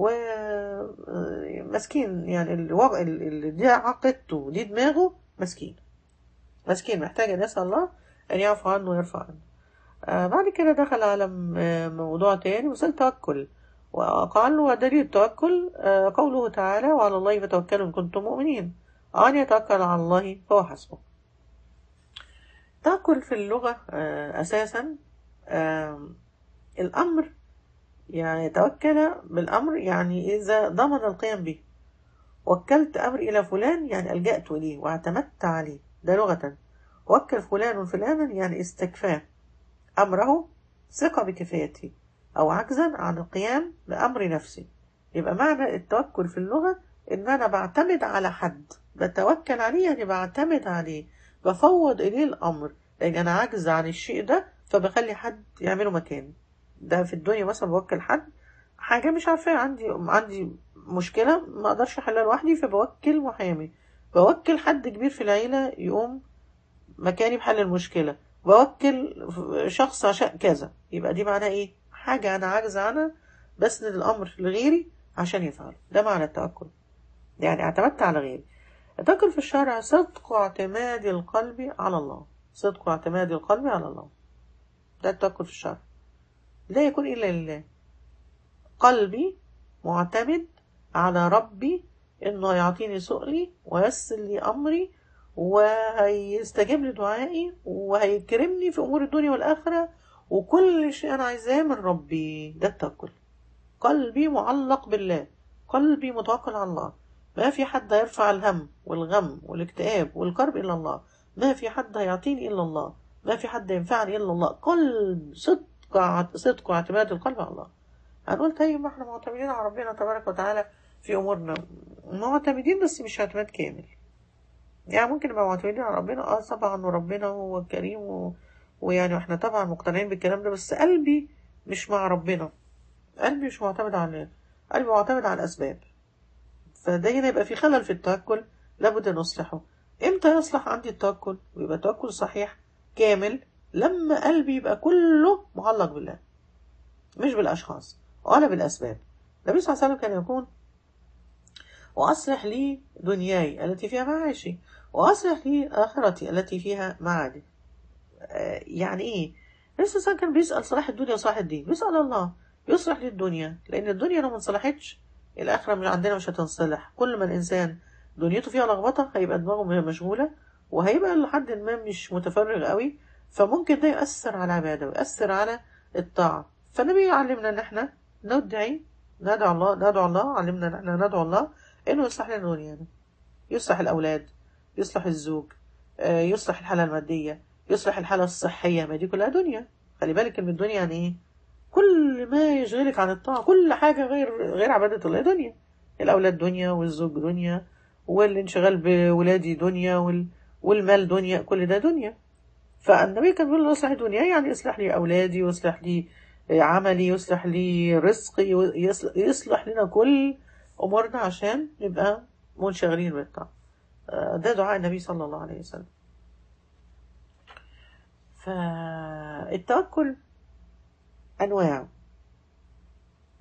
ومسكين، يعني الوضع اللي دي عقيدته دي دماغه مسكين، مسكين محتاج أن يسأل الله أن يعفو عنه ويرفع عنه. آه بعد كده دخل على م- آه، موضوع تاني وصل التوكل. وقال ودليل التوكل آه قوله تعالى وعلى الله فتوكلوا إن كنتم مؤمنين، أن يتوكل على الله فهو حسبه. التوكل في اللغة آه أساسا آه الأمر، يعني توكل بالأمر يعني إذا ضمن القيام به. وكلت أمري إلى فلان يعني ألجأت إليه واعتمدت عليه، ده لغة. وكل فلان فلانا يعني استكفاه أمره، ثقة بكفايته أو عجزا عن القيام بأمر نفسي. يبقى معنى التوكل في اللغة إن أنا بعتمد على حد، بتوكل عليه يعني بعتمد عليه، بفوض إليه الأمر، لأن أنا عاجز عن الشيء ده فبخلي حد يعمله مكاني. ده في الدنيا مثلا بوكل حد حاجة مش عارفة، عندي عندي مشكلة ما أقدرش أحلها لوحدي فبوكل محامي، بوكل حد كبير في العيلة يقوم مكاني بحل المشكلة، بوكل شخص عشان كذا. يبقى دي معناه ايه؟ حاجة انا عاجزة عنها بسند الامر لغيري عشان يفعل. ده معنى التوكل، يعني اعتمدت على غيري. التوكل في الشرع صدق واعتماد القلب على الله، صدق واعتماد القلب على الله، ده التوكل في الشرع. لا يكون الا لله، قلبي معتمد على ربي انه يعطيني سؤلي ويسر لي امري وهيستجيب لي دعائي وهيكرمني في امور الدنيا والاخره، وكل شيء انا عايزاه من ربي. ده التوكل، قلبي معلق بالله، قلبي متوكل على الله. ما في حد هيرفع الهم والغم والاكتئاب والكرب الا الله، ما في حد هيعطيني الا الله، ما في حد ينفعني الا الله. قلب صدق، صدق واعتماد القلب على الله. هنقول طيب ما احنا معتمدين على ربنا تبارك وتعالى في امورنا، معتمدين بس مش اعتماد كامل. يعني ممكن نبقى معتمدين على ربنا اه طبعا، وربنا هو كريم و... ويعني احنا طبعا مقتنعين بالكلام ده، بس قلبي مش مع ربنا، قلبي مش معتمد على، قلبي معتمد على الاسباب. فده هنا يبقى في خلل في التوكل، لابد نصلحه. امتى يصلح عندي التوكل ويبقى توكل صحيح كامل؟ لما قلبي يبقى كله معلق بالله، مش بالاشخاص ولا بالاسباب. النبي صلى الله عليه وسلم كان يقول وأصلح لي دنياي التي فيها معاشي وأصلح لي آخرتي التي فيها معادي. آه يعني إيه؟ النبي صلى كان بيسأل صلاح الدنيا وصلاح الدين، بيسأل الله يصلح لي الدنيا، لأن الدنيا لو ما انصلحتش الآخرة من عندنا مش هتنصلح. كل ما الإنسان دنيته فيها لخبطة هيبقى دماغه مشغولة، وهيبقى لحد ما مش متفرغ قوي، فممكن ده يؤثر على العبادة ويؤثر على الطاعة. فالنبي يعلمنا إن إحنا ندعي، ندعو الله، ندعو الله، علمنا إن إحنا ندعو الله إنه يصلح لنا دنيانا، يصلح الأولاد، يصلح الزوج، آه، يصلح الحالة المادية، يصلح الحالة الصحية. ما دي كلها دنيا. خلي بالك من الدنيا يعني إيه؟ كل ما يشغلك عن الطاعة، كل حاجة غير غير عبادة الله دنيا. الأولاد دنيا، والزوج دنيا، والانشغال بولادي دنيا، وال... والمال دنيا، كل ده دنيا. فالنبي كان بيقول له اصلح دنيا يعني يصلح لي أولادي، ويصلح لي عملي، يصلح لي رزقي، يصلح, يصلح لنا كل أمورنا عشان نبقى منشغلين بالطاعة. ده دعاء النبي صلى الله عليه وسلم. فالتوكل أنواع.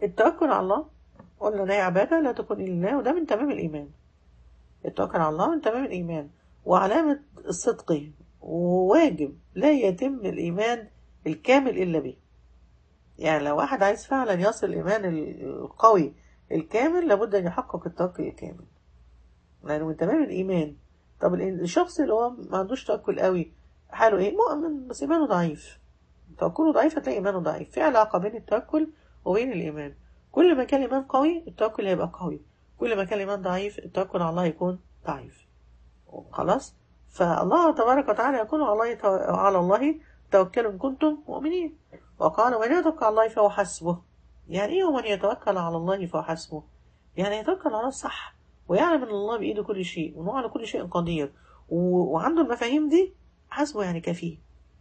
التوكل على الله قلنا إن هي عبادة لا تكون إلا لله، وده من تمام الإيمان. التوكل على الله من تمام الإيمان وعلامة الصدق، وواجب لا يتم الإيمان الكامل إلا به. يعني لو واحد عايز فعلا يصل الإيمان القوي الكامل لابد أن يحقق التوكل الكامل، لأنه من تمام الإيمان. طب الشخص اللي هو ما عندوش توكل قوي حاله إيه؟ مؤمن بس إيمانه ضعيف، توكله ضعيف هتلاقي إيمانه ضعيف. في علاقة بين التوكل وبين الإيمان. كل ما كان الإيمان قوي التوكل هيبقى قوي، كل ما كان الإيمان ضعيف التوكل على الله يكون ضعيف. خلاص. فالله تبارك وتعالى يقول على الله على الله توكلوا إن كنتم مؤمنين، وقال من يتوكل على الله فهو حسبه. يعني إيه ومن يتوكل على الله فهو حسبه؟ يعني يتوكل على الله صح، ويعلم أن الله بإيده كل شيء وأنه على كل شيء قدير، وعنده المفاهيم دي. حسبه يعني كفيه،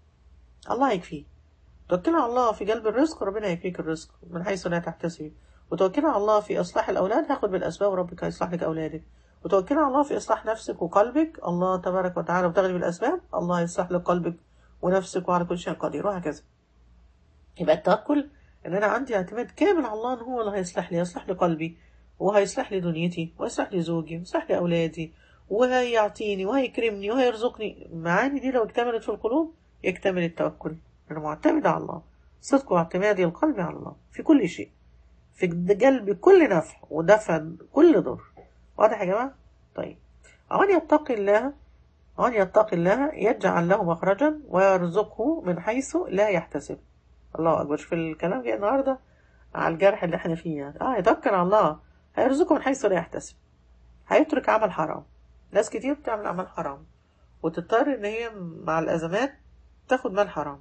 الله يكفيه. توكل على الله في جلب الرزق، ربنا يكفيك الرزق من حيث لا تحتسب. وتوكل على الله في إصلاح الأولاد، هاخد بالأسباب وربك هيصلح لك أولادك. وتوكل على الله في إصلاح نفسك وقلبك، الله تبارك وتعالى وتغلب الأسباب، الله يصلح لك قلبك ونفسك وعلى كل شيء قدير، وهكذا. يبقى التوكل إن أنا عندي اعتماد كامل على الله، إن هو اللي هيصلح لي، يصلح لي قلبي، وهيصلح لي دنيتي، ويصلح لي زوجي، ويصلح لي أولادي، وهيعطيني وهيكرمني وهيرزقني. المعاني دي لو اكتملت في القلوب يكتمل التوكل. أنا معتمد على الله، صدق واعتمادي القلب على الله في كل شيء، في جلب كل نفع ودفع كل ضر. واضح يا جماعة؟ طيب، ومن يتقي الله ومن يتقي الله يجعل له مخرجا ويرزقه من حيث لا يحتسب. الله أكبر. في الكلام جاي النهاردة على الجرح اللي احنا فيه يعني. اه يتوكل على الله هيرزقه من حيث لا يحتسب، هيترك عمل حرام. ناس كتير بتعمل عمل حرام وتضطر ان هي مع الأزمات تاخد مال حرام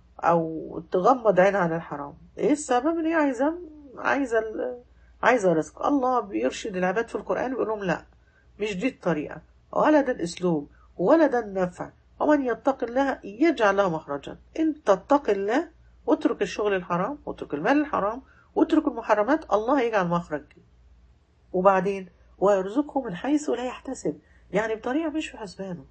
او تغمض عينها عن الحرام. ايه السبب؟ ان هي عايزة عايزة ال... عايزة رزق. الله بيرشد العباد في القرآن ويقول لهم لا، مش دي الطريقة ولا ده الاسلوب ولا ده النفع. ومن يتق الله يجعل له مخرجا. انت تتق الله واترك الشغل الحرام واترك المال الحرام واترك المحرمات، الله يجعل مخرج. وبعدين ويرزقه من حيث لا يحتسب، يعني بطريقة مش في حسبانه.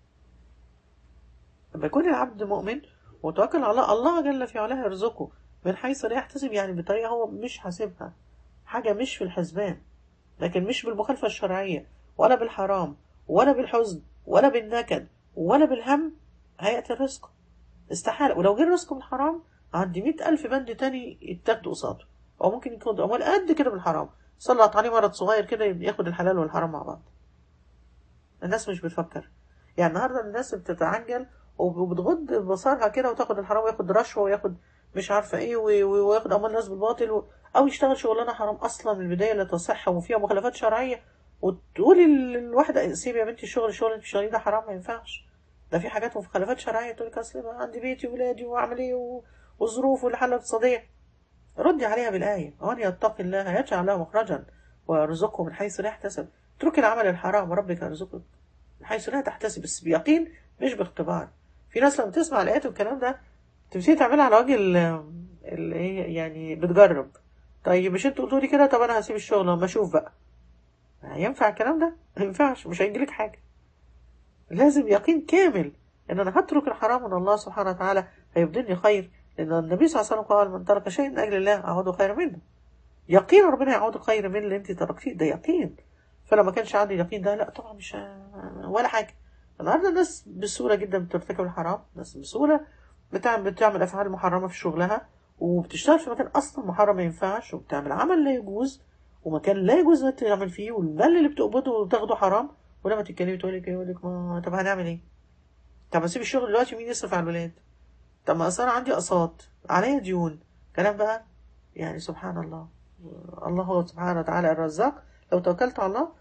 لما يكون العبد مؤمن وتوكل على الله، الله جل في علاه يرزقه من حيث لا يحتسب، يعني بطريقة هو مش حاسبها، حاجة مش في الحسبان، لكن مش بالمخالفة الشرعية ولا بالحرام ولا بالحزن ولا بالنكد ولا بالهم هيأتي الرزق. استحالة. ولو جه الرزق من حرام عندي مئة ألف بند تاني يتاخدوا قصاده، أو ممكن يكون أموال قد كده بالحرام سلط عليه مرض صغير كده ياخد الحلال والحرام مع بعض. الناس مش بتفكر. يعني النهارده الناس بتتعجل وبتغض بصرها كده وتاخد الحرام وياخد رشوة وياخد مش عارفة ايه وياخد أموال الناس بالباطل و... أو يشتغل شغلانة حرام أصلا من البداية لا تصح وفيها مخالفات شرعية، وتقولي للواحدة سيبي يا بنتي الشغل الشغل اللي بتشتغليه ده حرام ما ينفعش، ده في حاجات مخالفات شرعية. تقول لك أصل عندي بيتي وولادي وأعمل ايه و... وظروف والحالة الاقتصادية. ردي عليها بالآية ومن يتق الله يجعل له مخرجا ويرزقه من حيث لا يحتسب. اتركي العمل الحرام وربك يرزقك من حيث لا تحتسب، بس بيقين مش باختبار. في ناس لما تسمع الآيات والكلام ده تبتدي تعملها على وجه ال ايه يعني بتجرب. طيب مش انتوا قلتوا لي كده، طب انا هسيب الشغل لما اشوف بقى. ينفع الكلام ده؟ ما ينفعش، مش هيجيلك حاجة. لازم يقين كامل ان انا هترك الحرام وان الله سبحانه وتعالى هيبدلني خير، لان النبي صلى الله عليه وسلم قال من ترك شيء من اجل الله اعوضه خير منه. يقين ربنا يعوض خير من اللي انت تركتيه، ده يقين. فلما كانش عندي يقين ده لا طبعا مش ولا حاجة. النهارده الناس بسهولة جدا بترتكب الحرام، الناس بسهولة بتعمل بتعمل افعال محرمة في شغلها، وبتشتغل في مكان اصلا محرم ما ينفعش، وبتعمل عمل لا يجوز ومكان لا يجوز انك تعمل فيه، والمال اللي بتقبضه وتاخده حرام. ولما تتكلمي تقول لك يقول لك ما طب هنعمل ايه؟ طب اسيب الشغل دلوقتي مين يصرف على الولاد؟ طب ما اصلا عندي اقساط عليا ديون، كلام بقى. يعني سبحان الله، الله هو سبحانه وتعالى الرزاق. لو توكلت على الله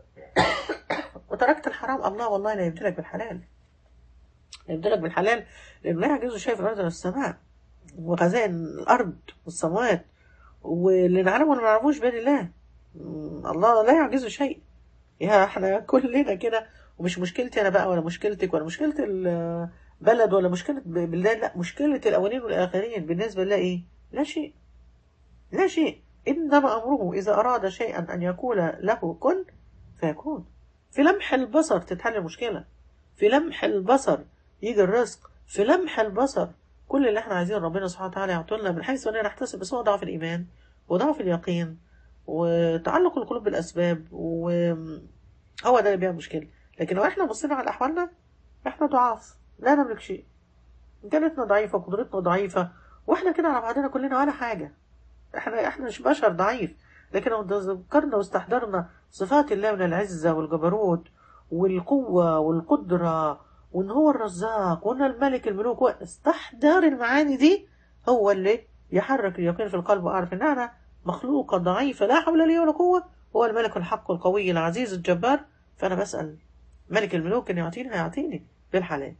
وتركت الحرام الله والله لا يبدلك بالحلال، لا يبدلك بالحلال، لأنه لا يعجزه شيء في الأرض ولا السماء، وخزائن الأرض والسماوات واللي نعلمه واللي ما نعرفوش بين الله. الله لا يعجزه شيء. يا احنا كلنا كده، ومش مشكلتي أنا بقى ولا مشكلتك ولا مشكلة البلد ولا مشكلة بلاد، لا، مشكلة الأولين والآخرين بالنسبة لله إيه؟ لا شيء، لا شيء. إنما أمره إذا أراد شيئا أن يقول له كن فيكون. في لمح البصر تتحل المشكلة، في لمح البصر يجي الرزق، في لمح البصر. كل اللي احنا عايزين ربنا سبحانه وتعالى يعطينا من حيث لا نحتسب، بس هو ضعف الإيمان وضعف اليقين وتعلق القلوب بالأسباب، وهو ده اللي بيعمل مشكلة. لكن لو احنا بصينا على أحوالنا، احنا ضعاف لا نملك شيء، إمكانياتنا ضعيفة، قدرتنا ضعيفة، واحنا كده على بعضنا كلنا ولا حاجة. احنا احنا مش بشر ضعيف. لكن لو تذكرنا واستحضرنا صفات الله من العزة والجبروت والقوة والقدرة، وان هو الرزاق وان الملك الملوك، استحضر المعاني دي، هو اللي يحرك اليقين في القلب، واعرف ان انا مخلوقة ضعيفة لا حول لي ولا قوة، هو الملك الحق القوي العزيز الجبار. فانا بسأل ملك الملوك ان يعطيني، هيعطيني بالحلال.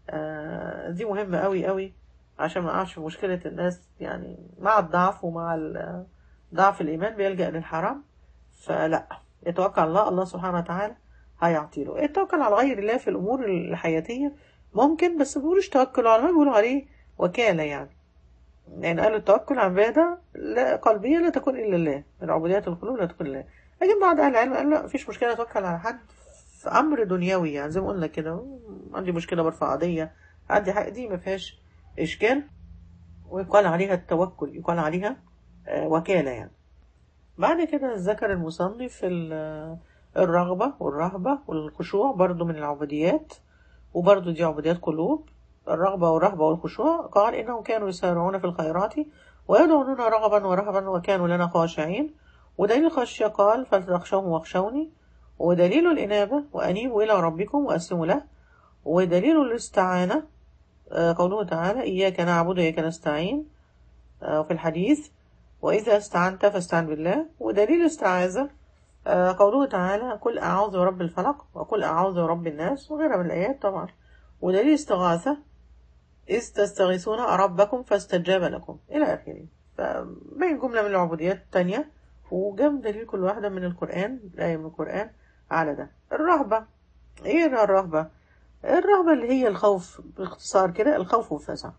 آه دي مهمة قوي قوي، عشان ما اقعش في مشكلة الناس يعني مع الضعف ومع ال- ضعف الإيمان بيلجأ للحرام. فلا، يتوكل على الله، الله سبحانه وتعالى هيعطيله. يتوكل على غير الله في الأمور الحياتية ممكن، بس ما بيقولوش توكل على الله، بيقولوا عليه وكالة يعني. يعني قالوا التوكل عبادة لا قلبية لا تكون إلا لله، من عبوديات القلوب لا تكون لله. لكن بعض أهل العلم قال لا، مفيش مشكلة أتوكل على حد في أمر دنيوي، يعني زي ما قلنا كده، عندي مشكلة برفع قضية، عندي حاجة، دي ما فيهاش إشكال، ويقال عليها التوكل، يقال عليها آه، وكالة يعني. بعد كده ذكر المصنف ال- الرغبة والرهبة والخشوع برضو من العبوديات، وبرضو دي عبوديات قلوب. الرغبة والرهبة والخشوع، قال إنهم كانوا يسارعون في الخيرات ويدعوننا رغبا ورهبا وكانوا لنا خاشعين. ودليل الخشية قال فلتخشوهم واخشوني. ودليل الإنابة وأنيبوا إلى ربكم وأسلموا له. ودليل الاستعانة آه، قوله تعالى إياك نعبد وإياك نستعين آه، في الحديث وإذا استعنت فاستعن بالله. ودليل الاستعاذة آه، قوله تعالى قل أعوذ برب الفلق وقل أعوذ برب الناس، وغيرها من الآيات طبعا. ودليل الاستغاثة إذ تستغيثون ربكم فاستجاب لكم إلى آخره. فبين جملة من العبوديات التانية، وجاب دليل كل واحدة من القرآن، الآية من القرآن على ده. الرهبة، إيه الرهبة؟ الرهبة اللي هي الخوف، باختصار كده الخوف والفزع.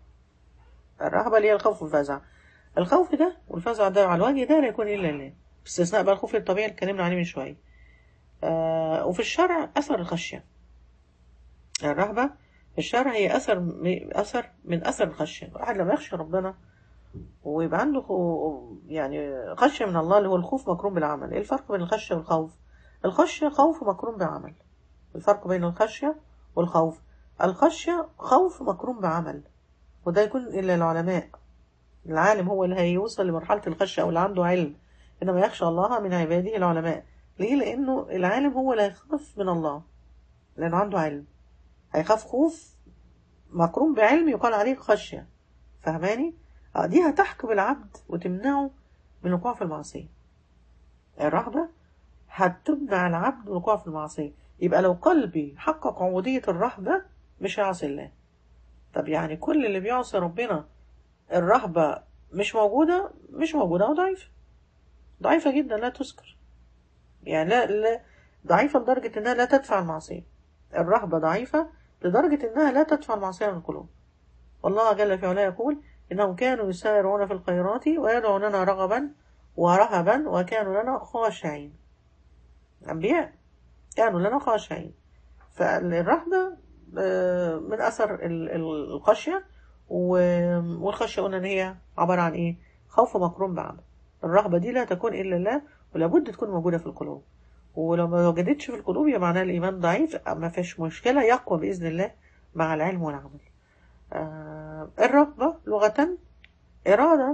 الرهبة اللي هي الخوف والفزع. الخوف ده والفزع ده على الوجه ده لا يكون إلا لله، باستثناء بقى الخوف الطبيعي اللي اتكلمنا عليه من شوية. آه وفي الشرع أثر الخشية. الرهبة في الشرع هي أثر م- أثر من أثر الخشية. الواحد لما يخشى ربنا ويبقى عنده خو- يعني خشية من الله، اللي هو الخوف مقرون بالعمل. إيه الفرق بين الخشية والخوف؟ الخشية خوف مقرون بعمل. الفرق بين الخشية والخوف، الخشية خوف مقرون بعمل، وده يكون إلا العلماء. العالم هو اللي هيوصل لمرحلة الخشية، أو اللي عنده علم. إنما يخشى الله من عباده العلماء. ليه؟ لأنه العالم هو اللي هيخاف من الله، لأنه عنده علم. هيخاف خوف مقرون بعلم يقال عليه خشية. فهماني؟ آه، دي هتحكم العبد وتمنعه من الوقوع في المعصية. الرهبة هتمنع العبد من الوقوع في المعصية. يبقى لو قلبي حقق عبودية الرهبة مش هيعصي الله. طب يعني كل اللي بيعصي ربنا الرهبة مش موجودة، مش موجودة وضعيفة، ضعيفة جدا لا تذكر. يعني لا, لا ضعيفة لدرجة انها لا تدفع المعصية. الرهبة ضعيفة لدرجة انها لا تدفع المعصية من القلوب. والله جل في علاه يقول انهم كانوا يسارعون في الخيرات ويدعوننا رغبا ورهبا وكانوا لنا خاشعين. الأنبياء كانوا لنا خاشعين. فالرهبة آه، من أثر ال- ال- الخشية. و- والخشية قلنا إن هي عبارة عن إيه؟ خوف مقرون بعمل. الرهبة دي لا تكون إلا لله، ولابد تكون موجودة في القلوب. ولو ما وجدتش في القلوب يبقى معناها الإيمان ضعيف، ما فيش مشكلة، يقوى بإذن الله مع العلم والعمل. آه الرغبة لغة إرادة.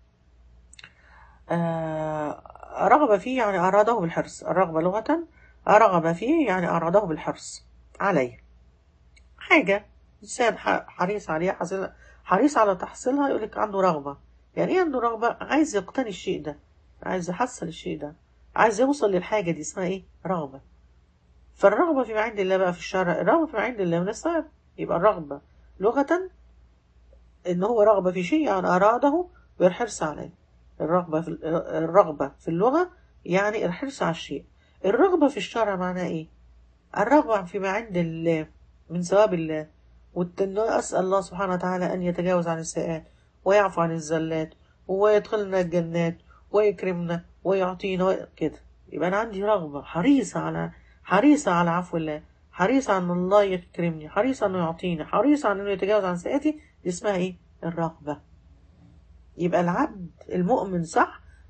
آه رغب فيه يعني أراده بالحرص. الرغبة لغة رغب فيه يعني أراده بالحرص عليه. حاجة إنسان ح- حريص عليها، حصل- حريص على تحصيلها، يقولك عنده رغبة. يعني إيه عنده رغبة؟ عايز يقتني الشيء ده، عايز يحصل الشيء ده، عايز يوصل للحاجة دي، اسمها إيه؟ رغبة. فالرغبة فيما عند الله بقى في الشرع، الرغبة فيما عند الله من الثواب. يبقى الرغبة لغة إن هو رغبة في شيء يعني أراده والحرص عليه. الرغبة في الرغبة في اللغة يعني الحرص على الشيء. الرغبة في الشرع معناها إيه؟ الرغبة فيما عند الله من ثواب الله. وإن أسأل الله سبحانه وتعالى أن يتجاوز عن السيئات ويعفو عن الزلات ويدخلنا الجنات ويكرمنا ويعطينا كده. يبقى أنا عندي رغبة، حريصة على حريصة على عفو الله، حريصة على أن الله يكرمني، حريصة أنه يعطيني، حريصة على أنه يتجاوز عن سيئاتي. دي اسمها إيه؟ الرغبة. يبقى العبد المؤمن صح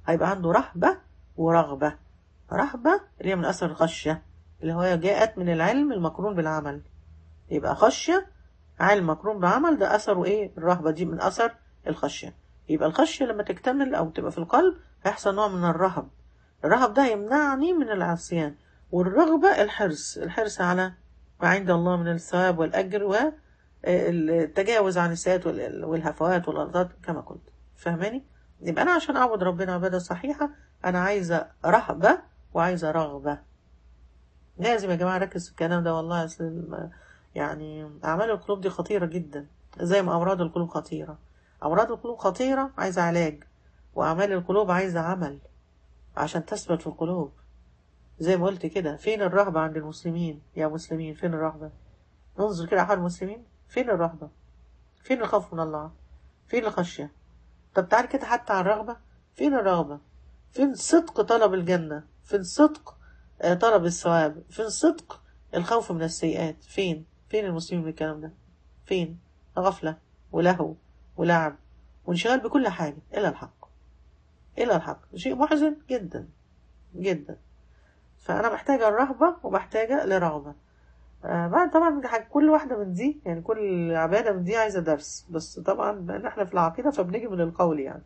هيبقى عنده رهبة ورغبة. رهبة اللي هي من أثر الخشية، اللي هو جاءت من العلم المقرون بالعمل. يبقى خشية، علم مقرون بعمل، ده أثره إيه؟ الرهبة دي من أثر الخشية. يبقى الخشية لما تكتمل أو تبقى في القلب هيحصل نوع من الرهب. الرهب ده يمنعني من العصيان. والرغبة الحرص، الحرص على ما عند الله من الثواب والأجر والتجاوز عن السيئات والهفوات والأرضات كما قلت. فاهماني؟ يبقى أنا عشان أعبد ربنا عبادة صحيحة أنا عايزة رهبة وعايزة رغبة. لازم يا جماعة ركز في الكلام ده والله. أصل يعني أعمال القلوب دي خطيرة جدا، زي ما أمراض القلوب خطيرة. أمراض القلوب خطيرة عايزة علاج، وأعمال القلوب عايزة عمل عشان تثبت في القلوب. زي ما قلت كده، فين الرهبة عند المسلمين يا مسلمين؟ فين الرهبة؟ ننظر كده حال المسلمين، فين الرهبة؟ فين الخوف من الله؟ فين الخشية؟ طب تعال كده حتى على الرغبة، فين الرغبة؟ فين صدق طلب الجنة؟ فين صدق طلب الثواب؟ فين صدق الخوف من السيئات؟ فين فين المسلمين من الكلام ده؟ فين؟ غفلة ولهو ولعب وانشغال بكل حاجة إلا الحق، إلا الحق. شيء محزن جدا جدا. فأنا محتاجة الرهبة ومحتاجة لرغبة. آه بعد طبعا كل واحدة من دي، يعني كل عبادة من دي عايزة درس، بس طبعا بأن احنا في العقيدة فبنيجي من القول. يعني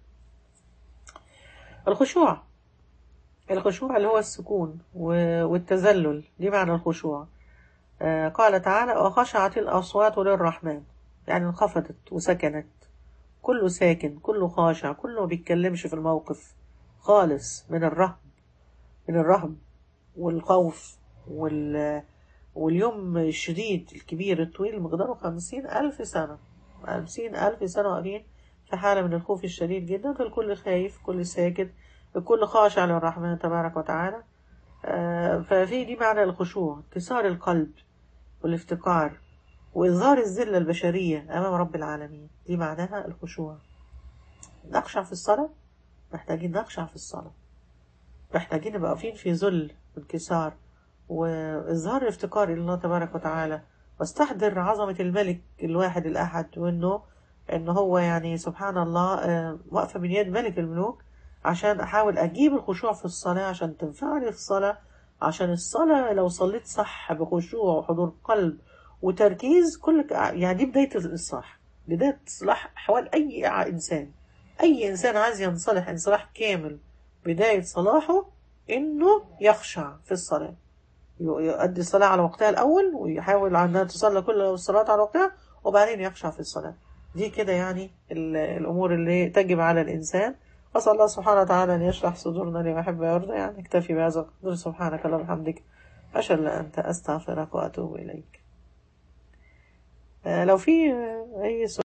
الخشوع، الخشوع اللي هو السكون والتذلل، دي معنى الخشوع. آه قال تعالى وخشعت الأصوات للرحمن، يعني انخفضت وسكنت، كله ساكن، كله خاشع، كله ما بيتكلمش في الموقف خالص، من الرهب، من الرهب والخوف وال واليوم الشديد الكبير الطويل مقداره خمسين ألف سنة، خمسين ألف سنة واقفين في حالة من الخوف الشديد جدا. فالكل خايف، كل ساكت، الكل خاشع للرحمن تبارك وتعالى. آه ففي دي معنى الخشوع، انكسار القلب والافتقار وإظهار الذلة البشرية أمام رب العالمين، دي معناها الخشوع. نخشع في الصلاة، محتاجين نخشع في الصلاة، محتاجين نبقى واقفين في ذل وانكسار وإظهار الافتقار إلى الله تبارك وتعالى، واستحضر عظمة الملك الواحد الأحد، وإنه إنه هو يعني سبحان الله واقفة من يد ملك الملوك عشان أحاول أجيب الخشوع في الصلاة عشان تنفعني في الصلاة. عشان الصلاة لو صليت صح بخشوع وحضور قلب وتركيز، كل يعني دي بداية الإصلاح، بداية إصلاح أحوال أي إنسان. أي إنسان عايز ينصلح انصلاح كامل، بداية صلاحه إنه يخشع في الصلاة، يؤدي الصلاة على وقتها الأول، ويحاول أنها تصلى كل الصلاة على وقتها، وبعدين يخشع في الصلاة. دي كده يعني الأمور اللي تجب على الإنسان. أسأل الله سبحانه وتعالى أن يشرح صدورنا لما يحب ويرضى. يعني اكتفي بهذا القدر. سبحانك اللهم وبحمدك، أشهد أن لا إله إلا أنت، أستغفرك وأتوب إليك. لو في أي سؤال